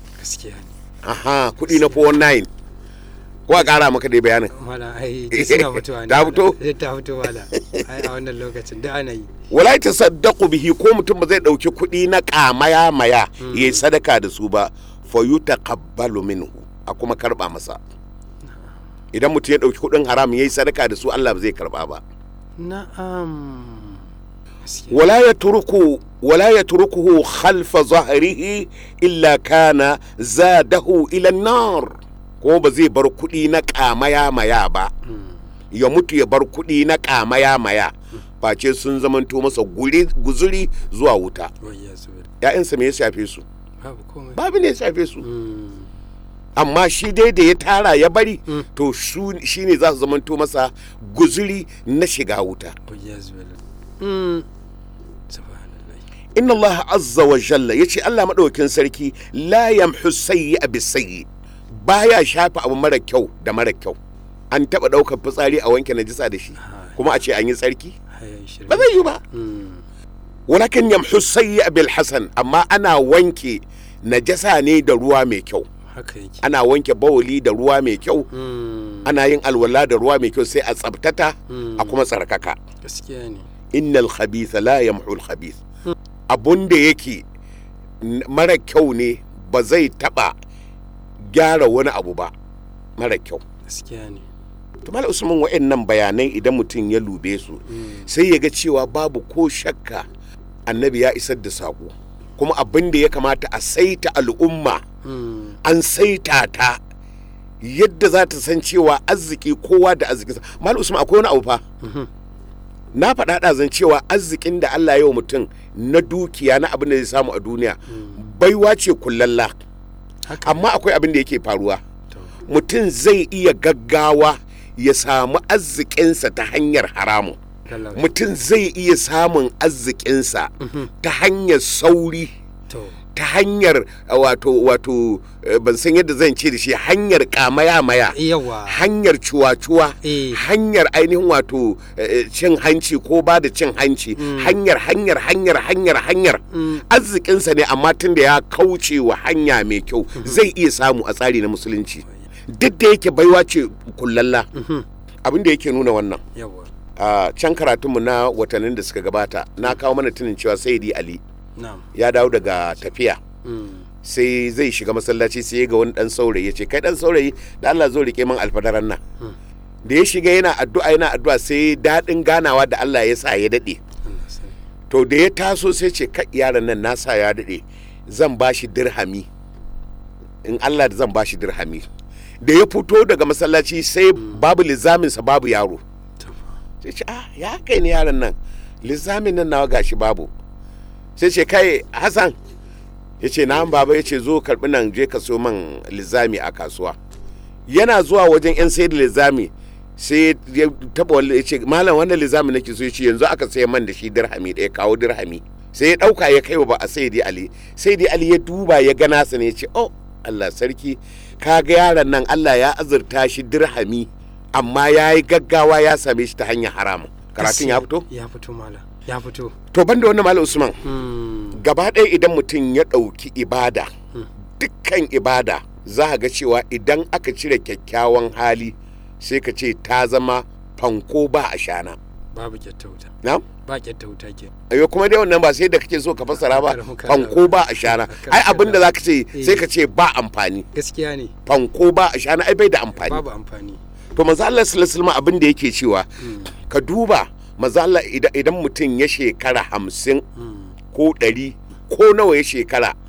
[SPEAKER 2] kuɗi na 419, ko a ƙara maka dai bayanin
[SPEAKER 1] mala ai suna fitowa ne, ta fito mala ai a wannan lokacin da ana yi.
[SPEAKER 2] Wala ta saddaku bihi, ko mutum ba zai ɗauki kuɗi na ƙamaya-maya ya yi sadaka da su ba, fa yutaqabbalu minhu, a kuma karɓa masa. Idan mutum ya ɗauki kuɗin haram ya yi sadaka da su, Allah ba zai karɓa ba.
[SPEAKER 1] Na'am.
[SPEAKER 2] wala yatrukuhu khalfa zahrihi illa kana zadahu ila an-nar, ko ba zai bar kuɗi na ƙamaya-maya ba, ya mutu ya bar kuɗi na ƙamaya-maya, face sun zamanto masa guzuri zuwa wuta. ‘Ya'yansa me ya shafe su? Babu ne ya shafe su. Amma shi dai da ya tara ya bari, to shi ne za su zamanto masa guzuri na shiga wuta. Inna Allah azza wa jalla, yace Allah madaukakin sarki, la yamhu sayyi'a bis-sayyi, baya shafa abu mara kyau da mara kyau. An taba daukar fitsari a wanke najisa da shi, kuma a ce an yi tsarki? Ba zai yi ba. Walakin yamhu sayyi'a bil hasan, amma ana wanke najasa ne da ruwa mai kyau. Ana wanke bawuli da ruwa mai kyau, ana yin alwala da ruwa mai kyau, sai a tsabtata a kuma tsarkaka.
[SPEAKER 1] Gaskiya ne.
[SPEAKER 2] Innal khabitha la yamhu al khabith, abun da yake mara kyau ne ba zai taba gyara wani abu ba mara kyau.
[SPEAKER 1] Gaskiya ne.
[SPEAKER 2] To Malam Usman, wa'annan bayanai idan mutum ya lube su, sai ya ga cewa babu ko shakka annabi ya isar da sako, kuma abin da ya kamata a saita al'umma, an saita ta yadda za ta san cewa arziki kowa da arzikinsa. Malam Usman, akwai wani abu fa, na faɗa ɗazan cewa arzikin da Allah ya yi wa mutum na dukiya, na abin da zai samu a duniya, baiwa ce kullalla. Amma akwai abin da yake faruwa, mutum zai iya gaggawa ya samu arzikinsa ta hanyar haramun, mutum zai iya samun arzikinsa ta hanyar sauri, ta hanyar wato ban san yadda zan ce da shi, hanyar ƙamaya-maya, hanyar cuwa-cuwa, hanyar ainihin wato cin hanci ko ba da cin hanci, hanyar arzikinsa ne, amma tun da ya kauce wa hanya mai kyau zai iya samu a tsari na musulunci, duk da yake baiwa ce kullalla. Abin da yake nuna wannan, a can karatunmu na watannin da suka gabata na kawo mana tunin cewa Sayyidi Ali ya dawo daga tafiya, sai zai shiga masallaci, sai ga wani dan saurayi, ya ce, kai dan saurayi da Allah zo rike min alfadaran nan. Da ya shiga yana addu'a, sai daɗin ganawa da Allah ya sa ya daɗe. To da ya taso sai ce, kai yaron nan na sa ya daɗe, zan ba shi dirhami, in Allah da zan ba shi dirhami. Da ya fito daga masallaci sai babu lizaminsa, babu yaro. Sai ce, ya kai ni yaron nan, lizamin nan nawa gashi babu. Sai ce, kai Hassan, ya ce, na'am baba. Ya ce, zo karɓi nan, je ka so man lizami a kasuwa. Yana zuwa wajen 'yan sayar da lizami, sai ya taɓa wani, ya ce, malam wannan lizami nake so. Ya ce, yanzu aka sayi man da shi dirhami ɗaya, kawo dirhami. Sai ya ɗauka ya kai wa ba a Sayyidi Ali. Sayyidi Ali ya duba ya gana sa ne, ya ce, oh Allah sarki, ka ga yaron nan Allah ya azurta shi dirhami, amma ya yi gaggawa ya same shi ta hanyar haramun. Karatun ya fito?
[SPEAKER 1] Ya fito malam, ya fito.
[SPEAKER 2] To banda wannan Malam Usman, gaba ɗaya idan mutum ya ɗauki ibada, dukkan ibada za a ga cewa idan aka cire kyakkyawan hali, sai ka ce ta zama fanko ba a shana.
[SPEAKER 1] Babu kyattauta.
[SPEAKER 2] Na?
[SPEAKER 1] Ba kyattauta ke.
[SPEAKER 2] Ayo, kuma dai wannan ba sai da kake so ka fassara ba, fanko ba a shana. Ai abin da za ka ce sai ka ce ba amfani.
[SPEAKER 1] Gaskiya ne.
[SPEAKER 2] Fanko ba a shana, ai bai da amfani.
[SPEAKER 1] Babu amfani.
[SPEAKER 2] To manzo Allah sallallahu alaihi wasallam abin da yake cewa, ka duba manzo Allah idan mutum ya shekara 50 ko 100 ko nawa ya shekara,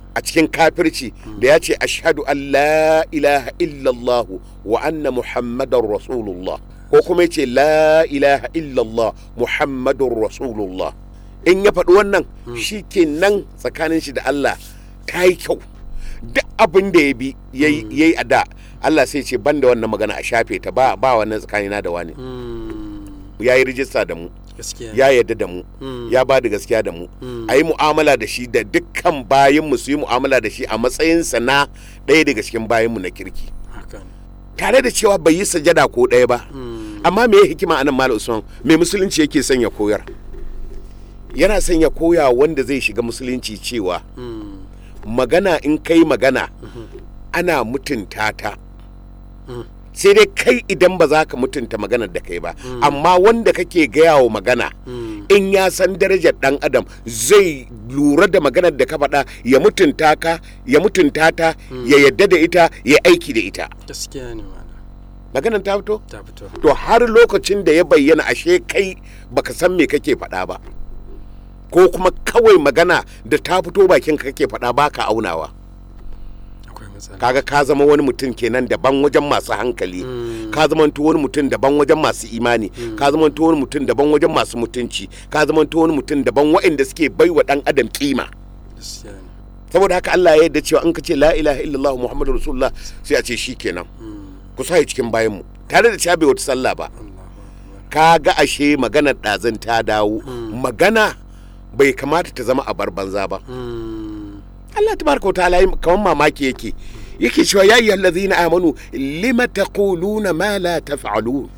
[SPEAKER 2] a cikin kafirci da ya ce ashhadu an la ilaha illallah wa anna muhammadar rasulullah, ko kuma ya ce la ilaha illallah muhammadun rasulullah. In ya faɗi wannan shi ke nan tsakanin shi da Allah ta yi kyau. Duk abin da ya bi ya yi a da, Allah sai ce ban da wannan magana a shafe ta, ba wannan tsakanina da wani. Ya yi rijista da mu, ya yarda da mu, ya ba da gaskiya da mu, a yi mu'amala da shi da dukkan bayinmu su yi mu'amala da shi a matsayinsa na ɗaya daga cikin bayinmu na kirki, tare da cewa bai yi sajada ko ɗaya ba. Amma me hikima anan Malam Usman, me musulunci yake son ya koyar? Yana son ya koya wanda zai shiga musulunci cewa magana in kai magana ana mutunta ta, sai dai kai idan ba za ka mutunta maganar da kai ba, amma wanda kake gaya wa magana in ya san darajar dan adam zai lura da maganar da ka faɗa, ya mutunta ka, ya mutunta ta, ya yadda da ita, ya aiki da ita.
[SPEAKER 1] Gaskiya ne
[SPEAKER 2] maganar ta fito?
[SPEAKER 1] Ta fito.
[SPEAKER 2] To har lokacin da ya bayyana ashe kai baka san me kake faɗa ba, ko kuma kawai magana da ta fito bakin ka kake faɗa baka aunawa, kaga ka zama wani mutum kenan daban wajen masu hankali, ka zama wani mutum daban wajen masu imani, ka zama wani mutum daban wajen masu mutunci, ka zama wani mutum daban waɗanda suke baiwa dan adam kima. Saboda haka Allah ya yarda cewa an ka ce la ilaha illallah muhammadu rasulullah sai a ce shikenan ku sa cikin bayan mu, tare da cewa bai wata sallah ba. Kaga ashe maganar ɗazan ta dawo, magana bai kamata ta zama a barbanza ba. Allah tabaraka wa ta'ala kaman mamaki yake cewa ya ayyuhal ladzina amanu lima taquluna ma la taf'alun.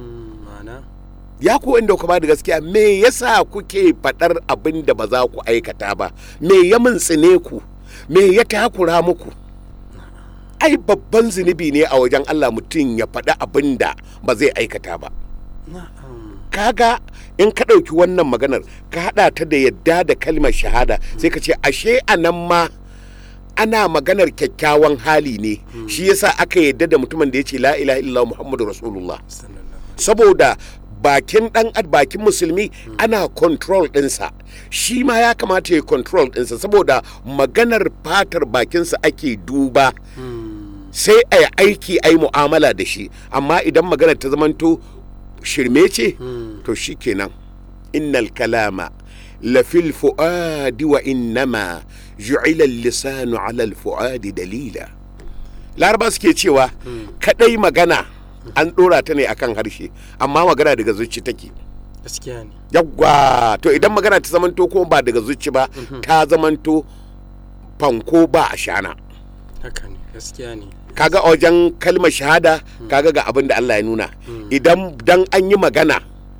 [SPEAKER 2] Ya ku inda ku ba da gaskiya, me yasa kuke fadar abin da ba za ku aikata ba? Me ya mintsine ku? Me ya takura muku? Ai babban zunubi ne a wajen Allah mutum ya faɗi abin da ba zai aikata ba. Kaga in ka ɗauki wannan maganar ka haɗa ta da yadda da kalmar shahada, sai ka ce ashe a nan ma ana maganar kyakkyawan hali ne. Shi yasa aka yadda da mutumin da ya ce la ilaha illallah muhammadu rasulullah, saboda bakin bakin musulmi ana control ɗinsa, shi ma ya kamata ya control ɗinsa, saboda maganar fatar bakinsa ake duba sai a yi aiki a yi mu'amala da shi. Amma idan maganar ta zamanto shirme ce, to shi kenan. Innal kalama lafil fu'adi wa innama ju'ila lisanu ala al-fu'adi dalila. Laraba suke cewa kadai magana an dora ta ne akan harshe, amma magana daga zuci take.
[SPEAKER 1] Gaskiya ne.
[SPEAKER 2] Yawwa, to idan magana ta zamanto ko ba daga zuci ba, ta zamanto fanko ba a shana.
[SPEAKER 1] Haka ne, gaskiya ne.
[SPEAKER 2] Kaga a wajen kalmar shahada, kaga ga abin da Allah ya nuna. Idan dan an yi magana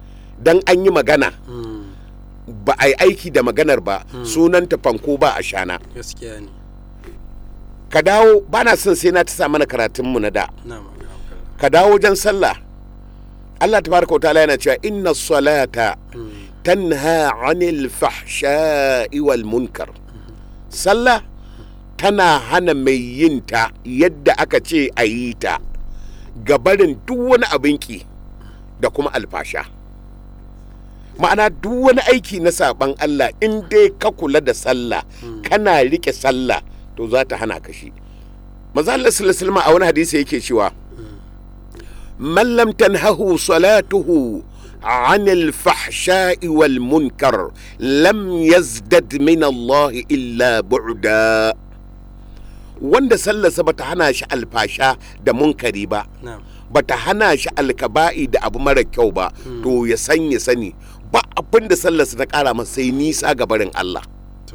[SPEAKER 2] ba a yi aiki da maganar ba, sunanta fanko ba a shana.
[SPEAKER 1] Gaskiya ne.
[SPEAKER 2] Ka dawo, ba na son sai na ta sa mana karatunmu na da. Ka dawo wajen sallah, Allah tabaraka wa ta'ala yana cewa inna salata tanha 'anil fahsha'i wal munkar. Sallah tana hana mai yin ta yadda aka ce a yi ta gabarin duk wani abinki da kuma alfasha. Ma'ana duk wani aiki na saban Allah in dai ka kula da sallah, kana rike sallah, to za ta hana ka shi. Manzo Allah sallallahu alaihi wasallam a wani hadisi yake cewa man lam tanhahu salatuhu 'anil fahsha'i wal munkar lam yazdad min Allah illa bu'da. Wanda sallarsa bata hana shi alfasha da munkari ba, bata hana shi alkaba'i da abu mara kyau ba, to ya sani ba abin da sallarsa ta kara masa sai nisa ga barin Allah.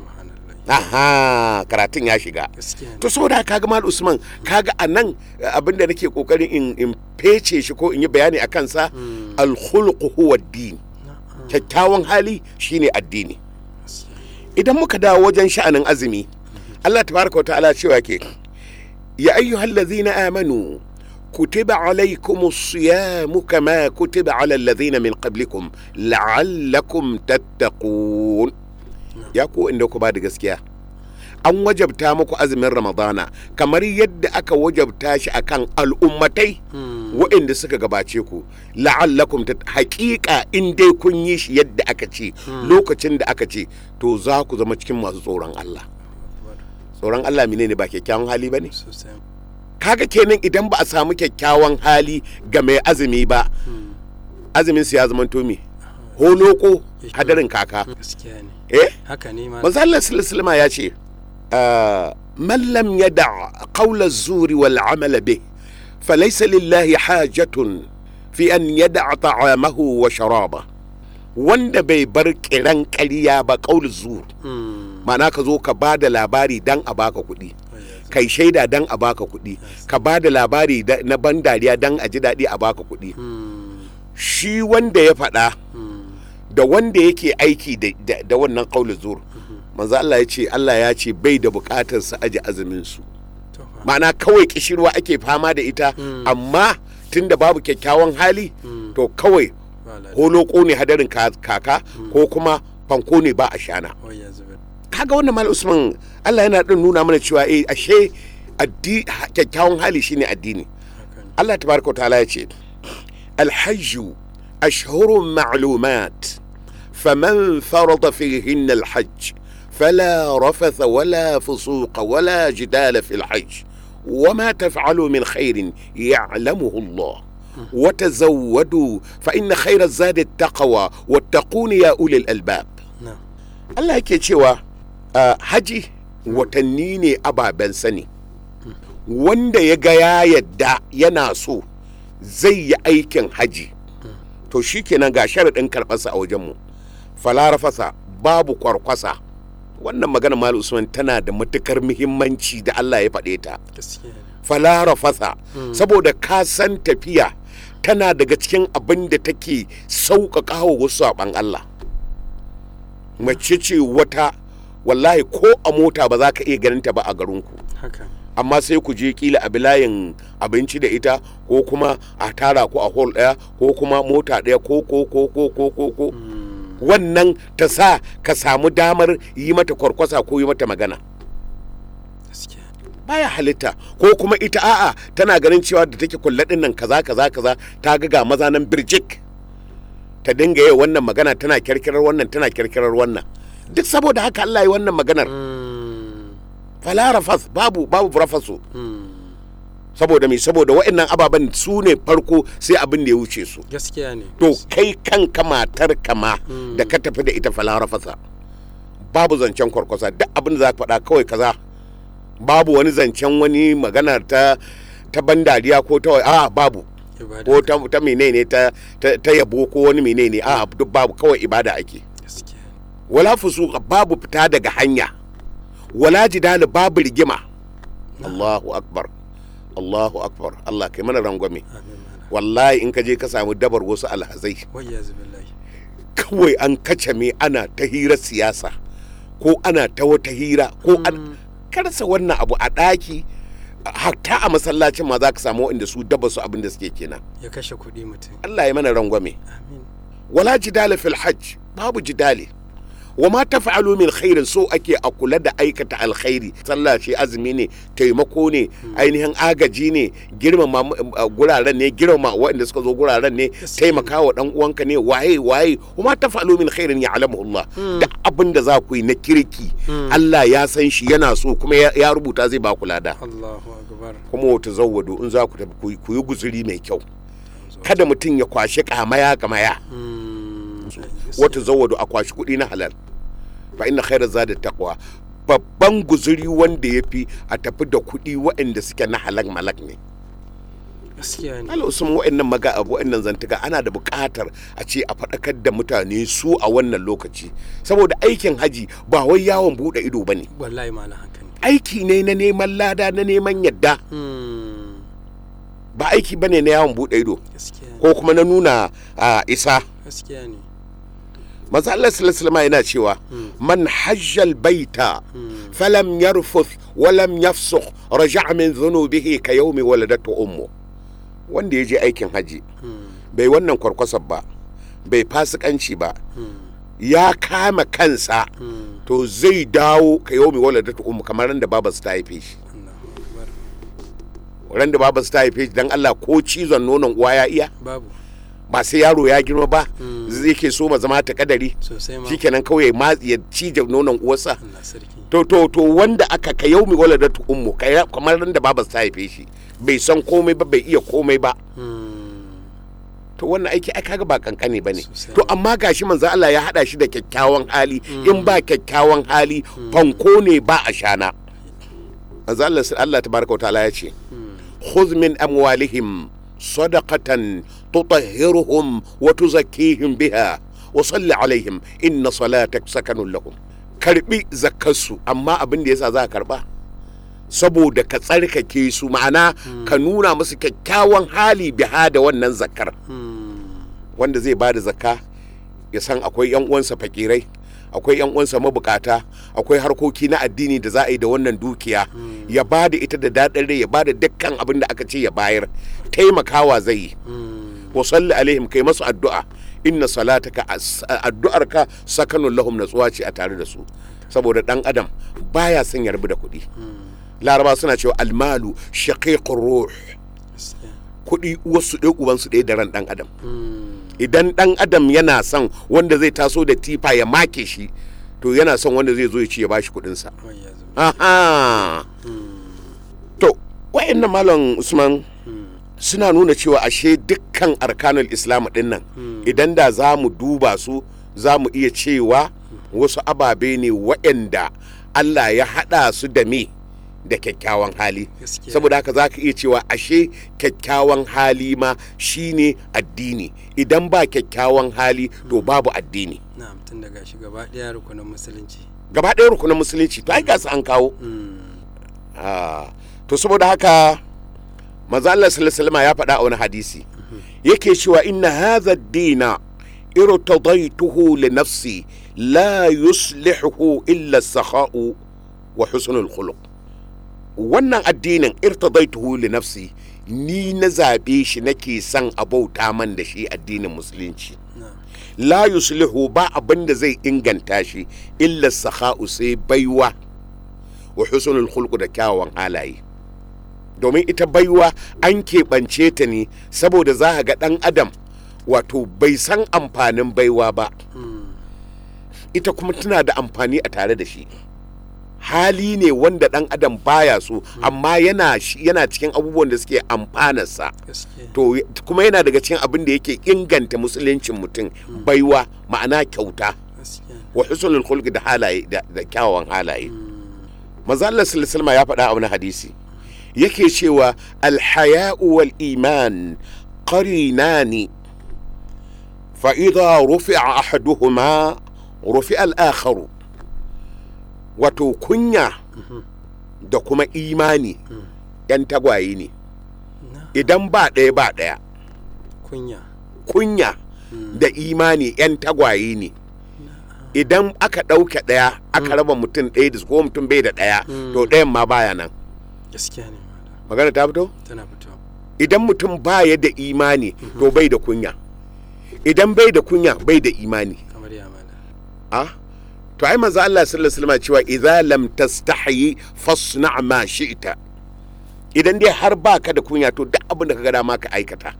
[SPEAKER 2] Aha, karatun ya shiga. To saboda kaga Mal Usman, kaga anan abin da nake kokarin in fece shi ko in yi bayani a kansa, al-khuluqu huwa ad-din. Kyakkyawan hali shine addini. Idan muka dawo wajen sha'anin azumi, Allah tabaraka wa ta'ala cewa ke ya ayyuhallazina amanu kutiba alaykumus siyamu kama kutiba alal ladzina min qablikum la'allakum tattaqun. Ya ku inda ku ba da gaskiya, an wajabta muku azumin Ramadana kamar yadda aka wajabta shi akan al'ummatai waɗanda suka gabace ku, la'allakum haƙiƙa in dai kun yi shi yadda aka ce lokacin da aka ce, to za ku zama cikin masu tsoron Allah. tsoron Allah menene ba kyakkyawan hali bane? Kaga kenan idan ba a samu kyakkyawan hali ga mai azumi ba, azumin su ya zama tomi holoko hadarin kaka.
[SPEAKER 1] Gaskiya ne.
[SPEAKER 2] Haka ne ma. Manzo Allah sallallahu alaihi ya ce man lam yada' qawla az-zuri wal 'amala bih falaysa lillahi hajatun fi an yada'a ta'amahu wa sharaba. Wanda bai bar kiran ƙarya ba qawl az-zur, ma'ana ka zo ka bada labari dan a baka kuɗi, kai shaida dan a baka kuɗi, ka bada labari na ban dariya dan a ji daɗi a baka kuɗi. Shi wanda ya faɗa da wanda yake aiki da wannan qawl az-zur, manzo Allah ya ce Allah ya ce bai da bukatar su aji azumin su. Ma'ana kawai kishirwa ake fama da ita, amma tunda babu kyakkyawan hali to kawai holoko ne hadarin kaka ko kuma fanko ne ba a shana. Kaga wannan Mal Usman, Allah yana din nuna mana cewa ashe kyakkyawan hali shine addini. Allah tabaraka wa ta'ala ya ce الحج أشهر معلومات فمن فرض فيهن الحج فلا رفث ولا فسوق ولا جدال في الحج وما تفعلوا من خير يعلمه الله وتزودوا فإن خير الزاد التقوى واتقون يا أولي الألباب. الله yake cewa haji watanni ne ababen sani, wanda ya ga ya yadda yana so zai yi aikin haji to shikenan ga sharaɗin karɓarsa a wajenmu. Fala rafasa, babu kwarkwasa. Wannan magana Mal Usman tana da matukar muhimmanci da Allah ya faɗe ta. Fala rafasa, saboda ka san tafiya tana daga cikin abin da take sauƙaƙa wa wasu saɓan Allah. Mace ce wata wallahi ko a mota ba za ka iya ganin ta ba a garinku, amma sai ku je kila a bilayin abinci da ita, ko kuma a tara ku a hall ɗaya, ko kuma mota ɗaya, ko wannan ta sa ka samu damar yi mata kwarkwasa ko yi mata magana. Baya halitta. Ko kuma ita a'a tana ganin cewa da take kulle din nan kaza ta ga maza nan birjik, ta dinga yi wannan magana tana kirkirar wannan duk saboda haka Allah yi wannan maganar. Fala rafas, babu rafasu. Saboda me? Saboda wa'annan ababen su ne farko, sai abin da ya wuce su.
[SPEAKER 1] Gaskiya ne.
[SPEAKER 2] To kai kanka matar kama da ka tafi da ita fala rafasa, babu zancen kwarkwasa. Duk abin da za ka faɗa kawai kaza, babu wani zancen wani magana ta ban dariya ko ta babu, ko ta menene ta yabo ko wani menene, duk babu, kawai ibada ake. Wala fusuqa, babu fita daga hanya. Wala jidal, babu rigima. Allahu akbar, Allahu akbar. Allah kai mana rangwame. Wallahi in ka je ka samu dabar wasu alhazai, kawai an kace me ana ta hira siyasa, ko ana ta wata hira, ko karsa wannan abu a ɗaki, hatta a masallacin ma za ka samu inda su daba su abin da suke kenan.
[SPEAKER 1] Ya kashe kuɗi mutum. Allah
[SPEAKER 2] ya mana rangwame. Wala jidala fil hajj, babu jidali. Wa ma taf'alu min khairin, so ake a kula da aikata alkhairi. Sallah ce, azumi ne, taimako ne, ainihin agaji ne, girmama guraren ne, girmama waɗanda suka zo guraren ne, taimakawa dan uwanka ne, waye. Wa ma taf'alu min khairin ya'lamuhu Allah. Da abin da za ku yi na kirki, Allah ya san shi, yana so, kuma ya rubuta zai ba ku lada. Allahu akbar. Kuma wata zawwado, in za ku tafi ku yi guzuri mai kyau. Kada mutum ya kwashi kamaya. Wata zawwado, a kwashi kuɗi na halal. Fa inna khairaz zadi taqwa, babban guzuri wanda yafi a tafi da kuɗi waɗanda suke na halak malak ne.
[SPEAKER 1] Gaskiya ne.
[SPEAKER 2] Usman, waɗannan zantuka ana da buƙatar a ce a faɗakar da mutane su a wannan lokaci, saboda aikin haji ba wai yawon buɗe ido bane.
[SPEAKER 1] Wallahi malam haka ne.
[SPEAKER 2] Aiki ne na neman lada, na neman yadda. Ba aiki bane na yawon buɗe ido ko kuma na nuna isa.
[SPEAKER 1] Gaskiya ne.
[SPEAKER 2] Maza Allah sallallahu alaihi yana cewa man hajjal baita falam yarfuth walam yafsukh raja'a min dhunubihi ka yawmi waladatu ummu. Wanda ya je aikin haji bai wannan kwarkwasar ba, bai fasikanci ba, ya kama kansa, to zai dawo ka yawmi waladatu ummu, kamar ran da babarsa ta haife shi. Dan Allah ko cizon nonon uwa ya iya?
[SPEAKER 1] Babu.
[SPEAKER 2] ba sai yaro ya girma ba zai ke so ma zama ta kadari shikenan kawai ya cije nonon uwarsa. to wanda aka ka yaumi waladatu ummu kai kamar ran da babar ta haife shi bai san komai ba bai iya komai ba. To wannan aiki ai kaga ba kankane bane. To amma gashi manzo Allah ya hada shi da kyakkyawan hali in ba kyakkyawan hali fanko ne ba a shana. Manzo Allah tabaraka wa ta'ala ya ce khudh min amwalihim sadaqatan tutahhiruhum wa tuzakkihim biha wa salli alaihim inna salatak sakanun lahum. Karbi zakkarsu amma abin da yasa za ka karba saboda ka tsarkake su, ma'ana ka nuna musu kyakkyawan hali biha da wannan zakkar. Wanda zai bada zakka ya san akwai yan uwansa fakirai, akwai yan uwansa mabukata, akwai harkoki na addini da za a yi da wannan dukiya, ya bada ita da dadin rai, ya bada dukkan abin da aka ce ya bayar, taimakawa zai yi. Wa salli alaihim, kai masu addu'a, inna salataka addu'arka sakanun lahum, natsuwa ce a tare da su, saboda dan adam baya son ya rabu da kuɗi. Laraba suna cewa almalu shaqiqur ruh, kuɗi wasu ɗaya ubansu ɗaya da ran dan adam. Idan dan adam yana son wanda zai taso da tifa ya make shi, to yana son wanda zai zo ya ci ya bashi kuɗinsa. Aha. To wayannan malam Usman suna nuna cewa ashe dukkan arkanul islam din nan idan da za mu duba su za mu iya cewa wasu ababe ne wayanda Allah ya hada su da me da kyakkyawan hali. Saboda haka za ka iya cewa ashe kyakkyawan hali ma shine addini. Idan ba kyakkyawan hali to babu addini.
[SPEAKER 1] Na'am, tun daga shi gaba ɗaya rukunin musulunci.
[SPEAKER 2] Gaba ɗaya rukunin musulunci to ai ga su an kawo. To saboda haka manzo Allah sallallahu alaihi wasallam ya faɗa a wani hadisi yake cewa inna hadha ad-dina irtadaytuhu li nafsi la yuslihu illa as-sakha'u wa husnul khuluq. Wannan addinin irtadaituhu li nafsi, ni na zabe shi nake son abauta man da shi addinin musulunci. La yuslihu, ba abin da zai inganta shi illa sakha'u, sai baiwa, wa husnul khulq, da kyawawan halaye. Domin ita baiwa an keɓance ta ne saboda za ga ɗan adam wato bai san amfanin baiwa ba, ita kuma tana da amfani a tare da shi. Hali ne wanda ɗan adam baya so, amma yana cikin abubuwan da suke amfanarsa. To kuma yana daga cikin abin da yake inganta musuluncin mutum, baiwa, ma'ana kyauta, wa husnul khulq, da halaye, da kyawawan halaye. Manzo Allah sallallahu alaihi wasallam ya faɗa a wani hadisi yake cewa alhaya'u wal iman qarinani fa idha rufi'a ahaduhuma rufi'a al-akharu. Wato kunya da kuma imani yan tagwaye ne, idan ba ɗaya ba ɗaya. Kunya da imani yan tagwaye ne, idan aka ɗauke ɗaya aka raba mutum ɗaya da ko mutum bai da ɗaya, to ɗayan ma baya nan.
[SPEAKER 1] Gaskiya ne.
[SPEAKER 2] Magana ta fito?
[SPEAKER 1] Tana fito.
[SPEAKER 2] Idan mutum baya da imani to bai da kunya, idan bai da kunya bai da imani.
[SPEAKER 1] Kamar ya mana.
[SPEAKER 2] To ai manzo Allah sallallahu alaihi wasallam cewa idza lam tastahi fasna' ma shi'ta. Idan dai har baka da kunya to duk abin da kaga dama ka aikata.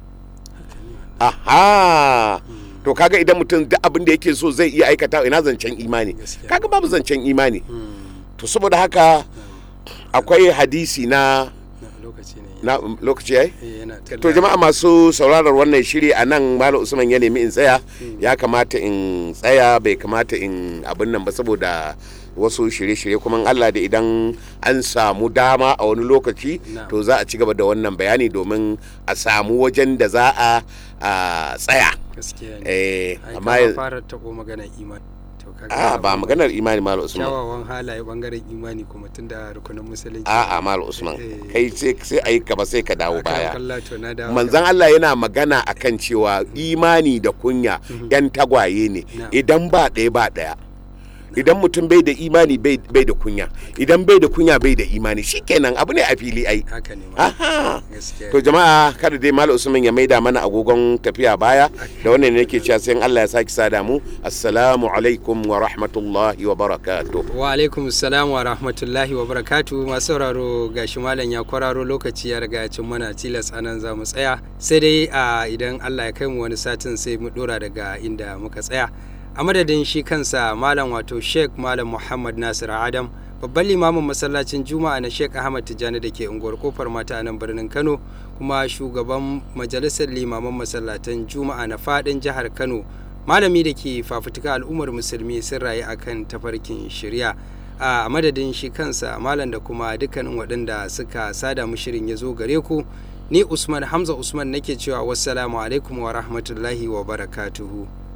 [SPEAKER 2] Aha. To kaga idan mutum duk abin da yake so zai iya aikata, ina zancen imani? Kaga babu zancen imani. To saboda haka akwai hadisi na lokaci yayi. To jama'a masu sauraron wannan shiri a nan Malam Usman ya nemi in tsaya, ya kamata in tsaya, bai kamata in abin nan ba saboda wasu shirye-shirye, kuma Allah da idan an samu dama a wani lokaci to za a ci gaba da wannan bayani domin a samu wajen da za a tsaya.
[SPEAKER 1] Gaskiya ne. Amma ya fara tabo maganar imani.
[SPEAKER 2] Ba maganar imani Malam Usman.
[SPEAKER 1] Kyawawan halaye bangaren imani kuma tunda rukunin musulunci.
[SPEAKER 2] Malam Usman, kai sai ayi gaba sai ka dawo baya. Manzon Allah yana magana akan cewa imani da kunya yan tagwaye ne, idan ba ɗaya ba ɗaya. idan mutum bai da imani bai da kunya, idan bai da kunya bai da imani, shikenan abu ne a fili ai.
[SPEAKER 1] haka ne
[SPEAKER 2] To jama'a, kada dai Malam Usman ya maida mana agogon tafiya baya, da wannan ne nake cewa sai Allah ya saki sada mu. Assalamu alaikum wa rahmatullahi wa barakatuh.
[SPEAKER 1] Wa alaikum assalam wa rahmatullahi wa barakatuh. Masu sauraro gashi malam ya kwararo, lokaci ya riga ya cin mana, tilas anan za mu tsaya, sai dai idan Allah ya kai mu wani satin sai mu dora daga inda muka tsaya. A madadin shi kansa malam wato Sheikh Malam Muhammad Nasir Adam, babban limamin masallacin Juma'a na Sheikh Ahmad Tijjani da ke unguwar Kofar Mata a nan birnin Kano, kuma shugaban majalisar limaman masallatan Juma'a na fadin jihar Kano, malami da ke fafutuka al'ummar musulmi sun rayu akan tafarkin shari'a. A madadin shi kansa malam da kuma dukkanin waɗanda suka sada mu shirin ya zo gare ku, ni Usman Hamza Usman nake cewa wassalamu alaikum wa rahmatullahi wa barakatuhu.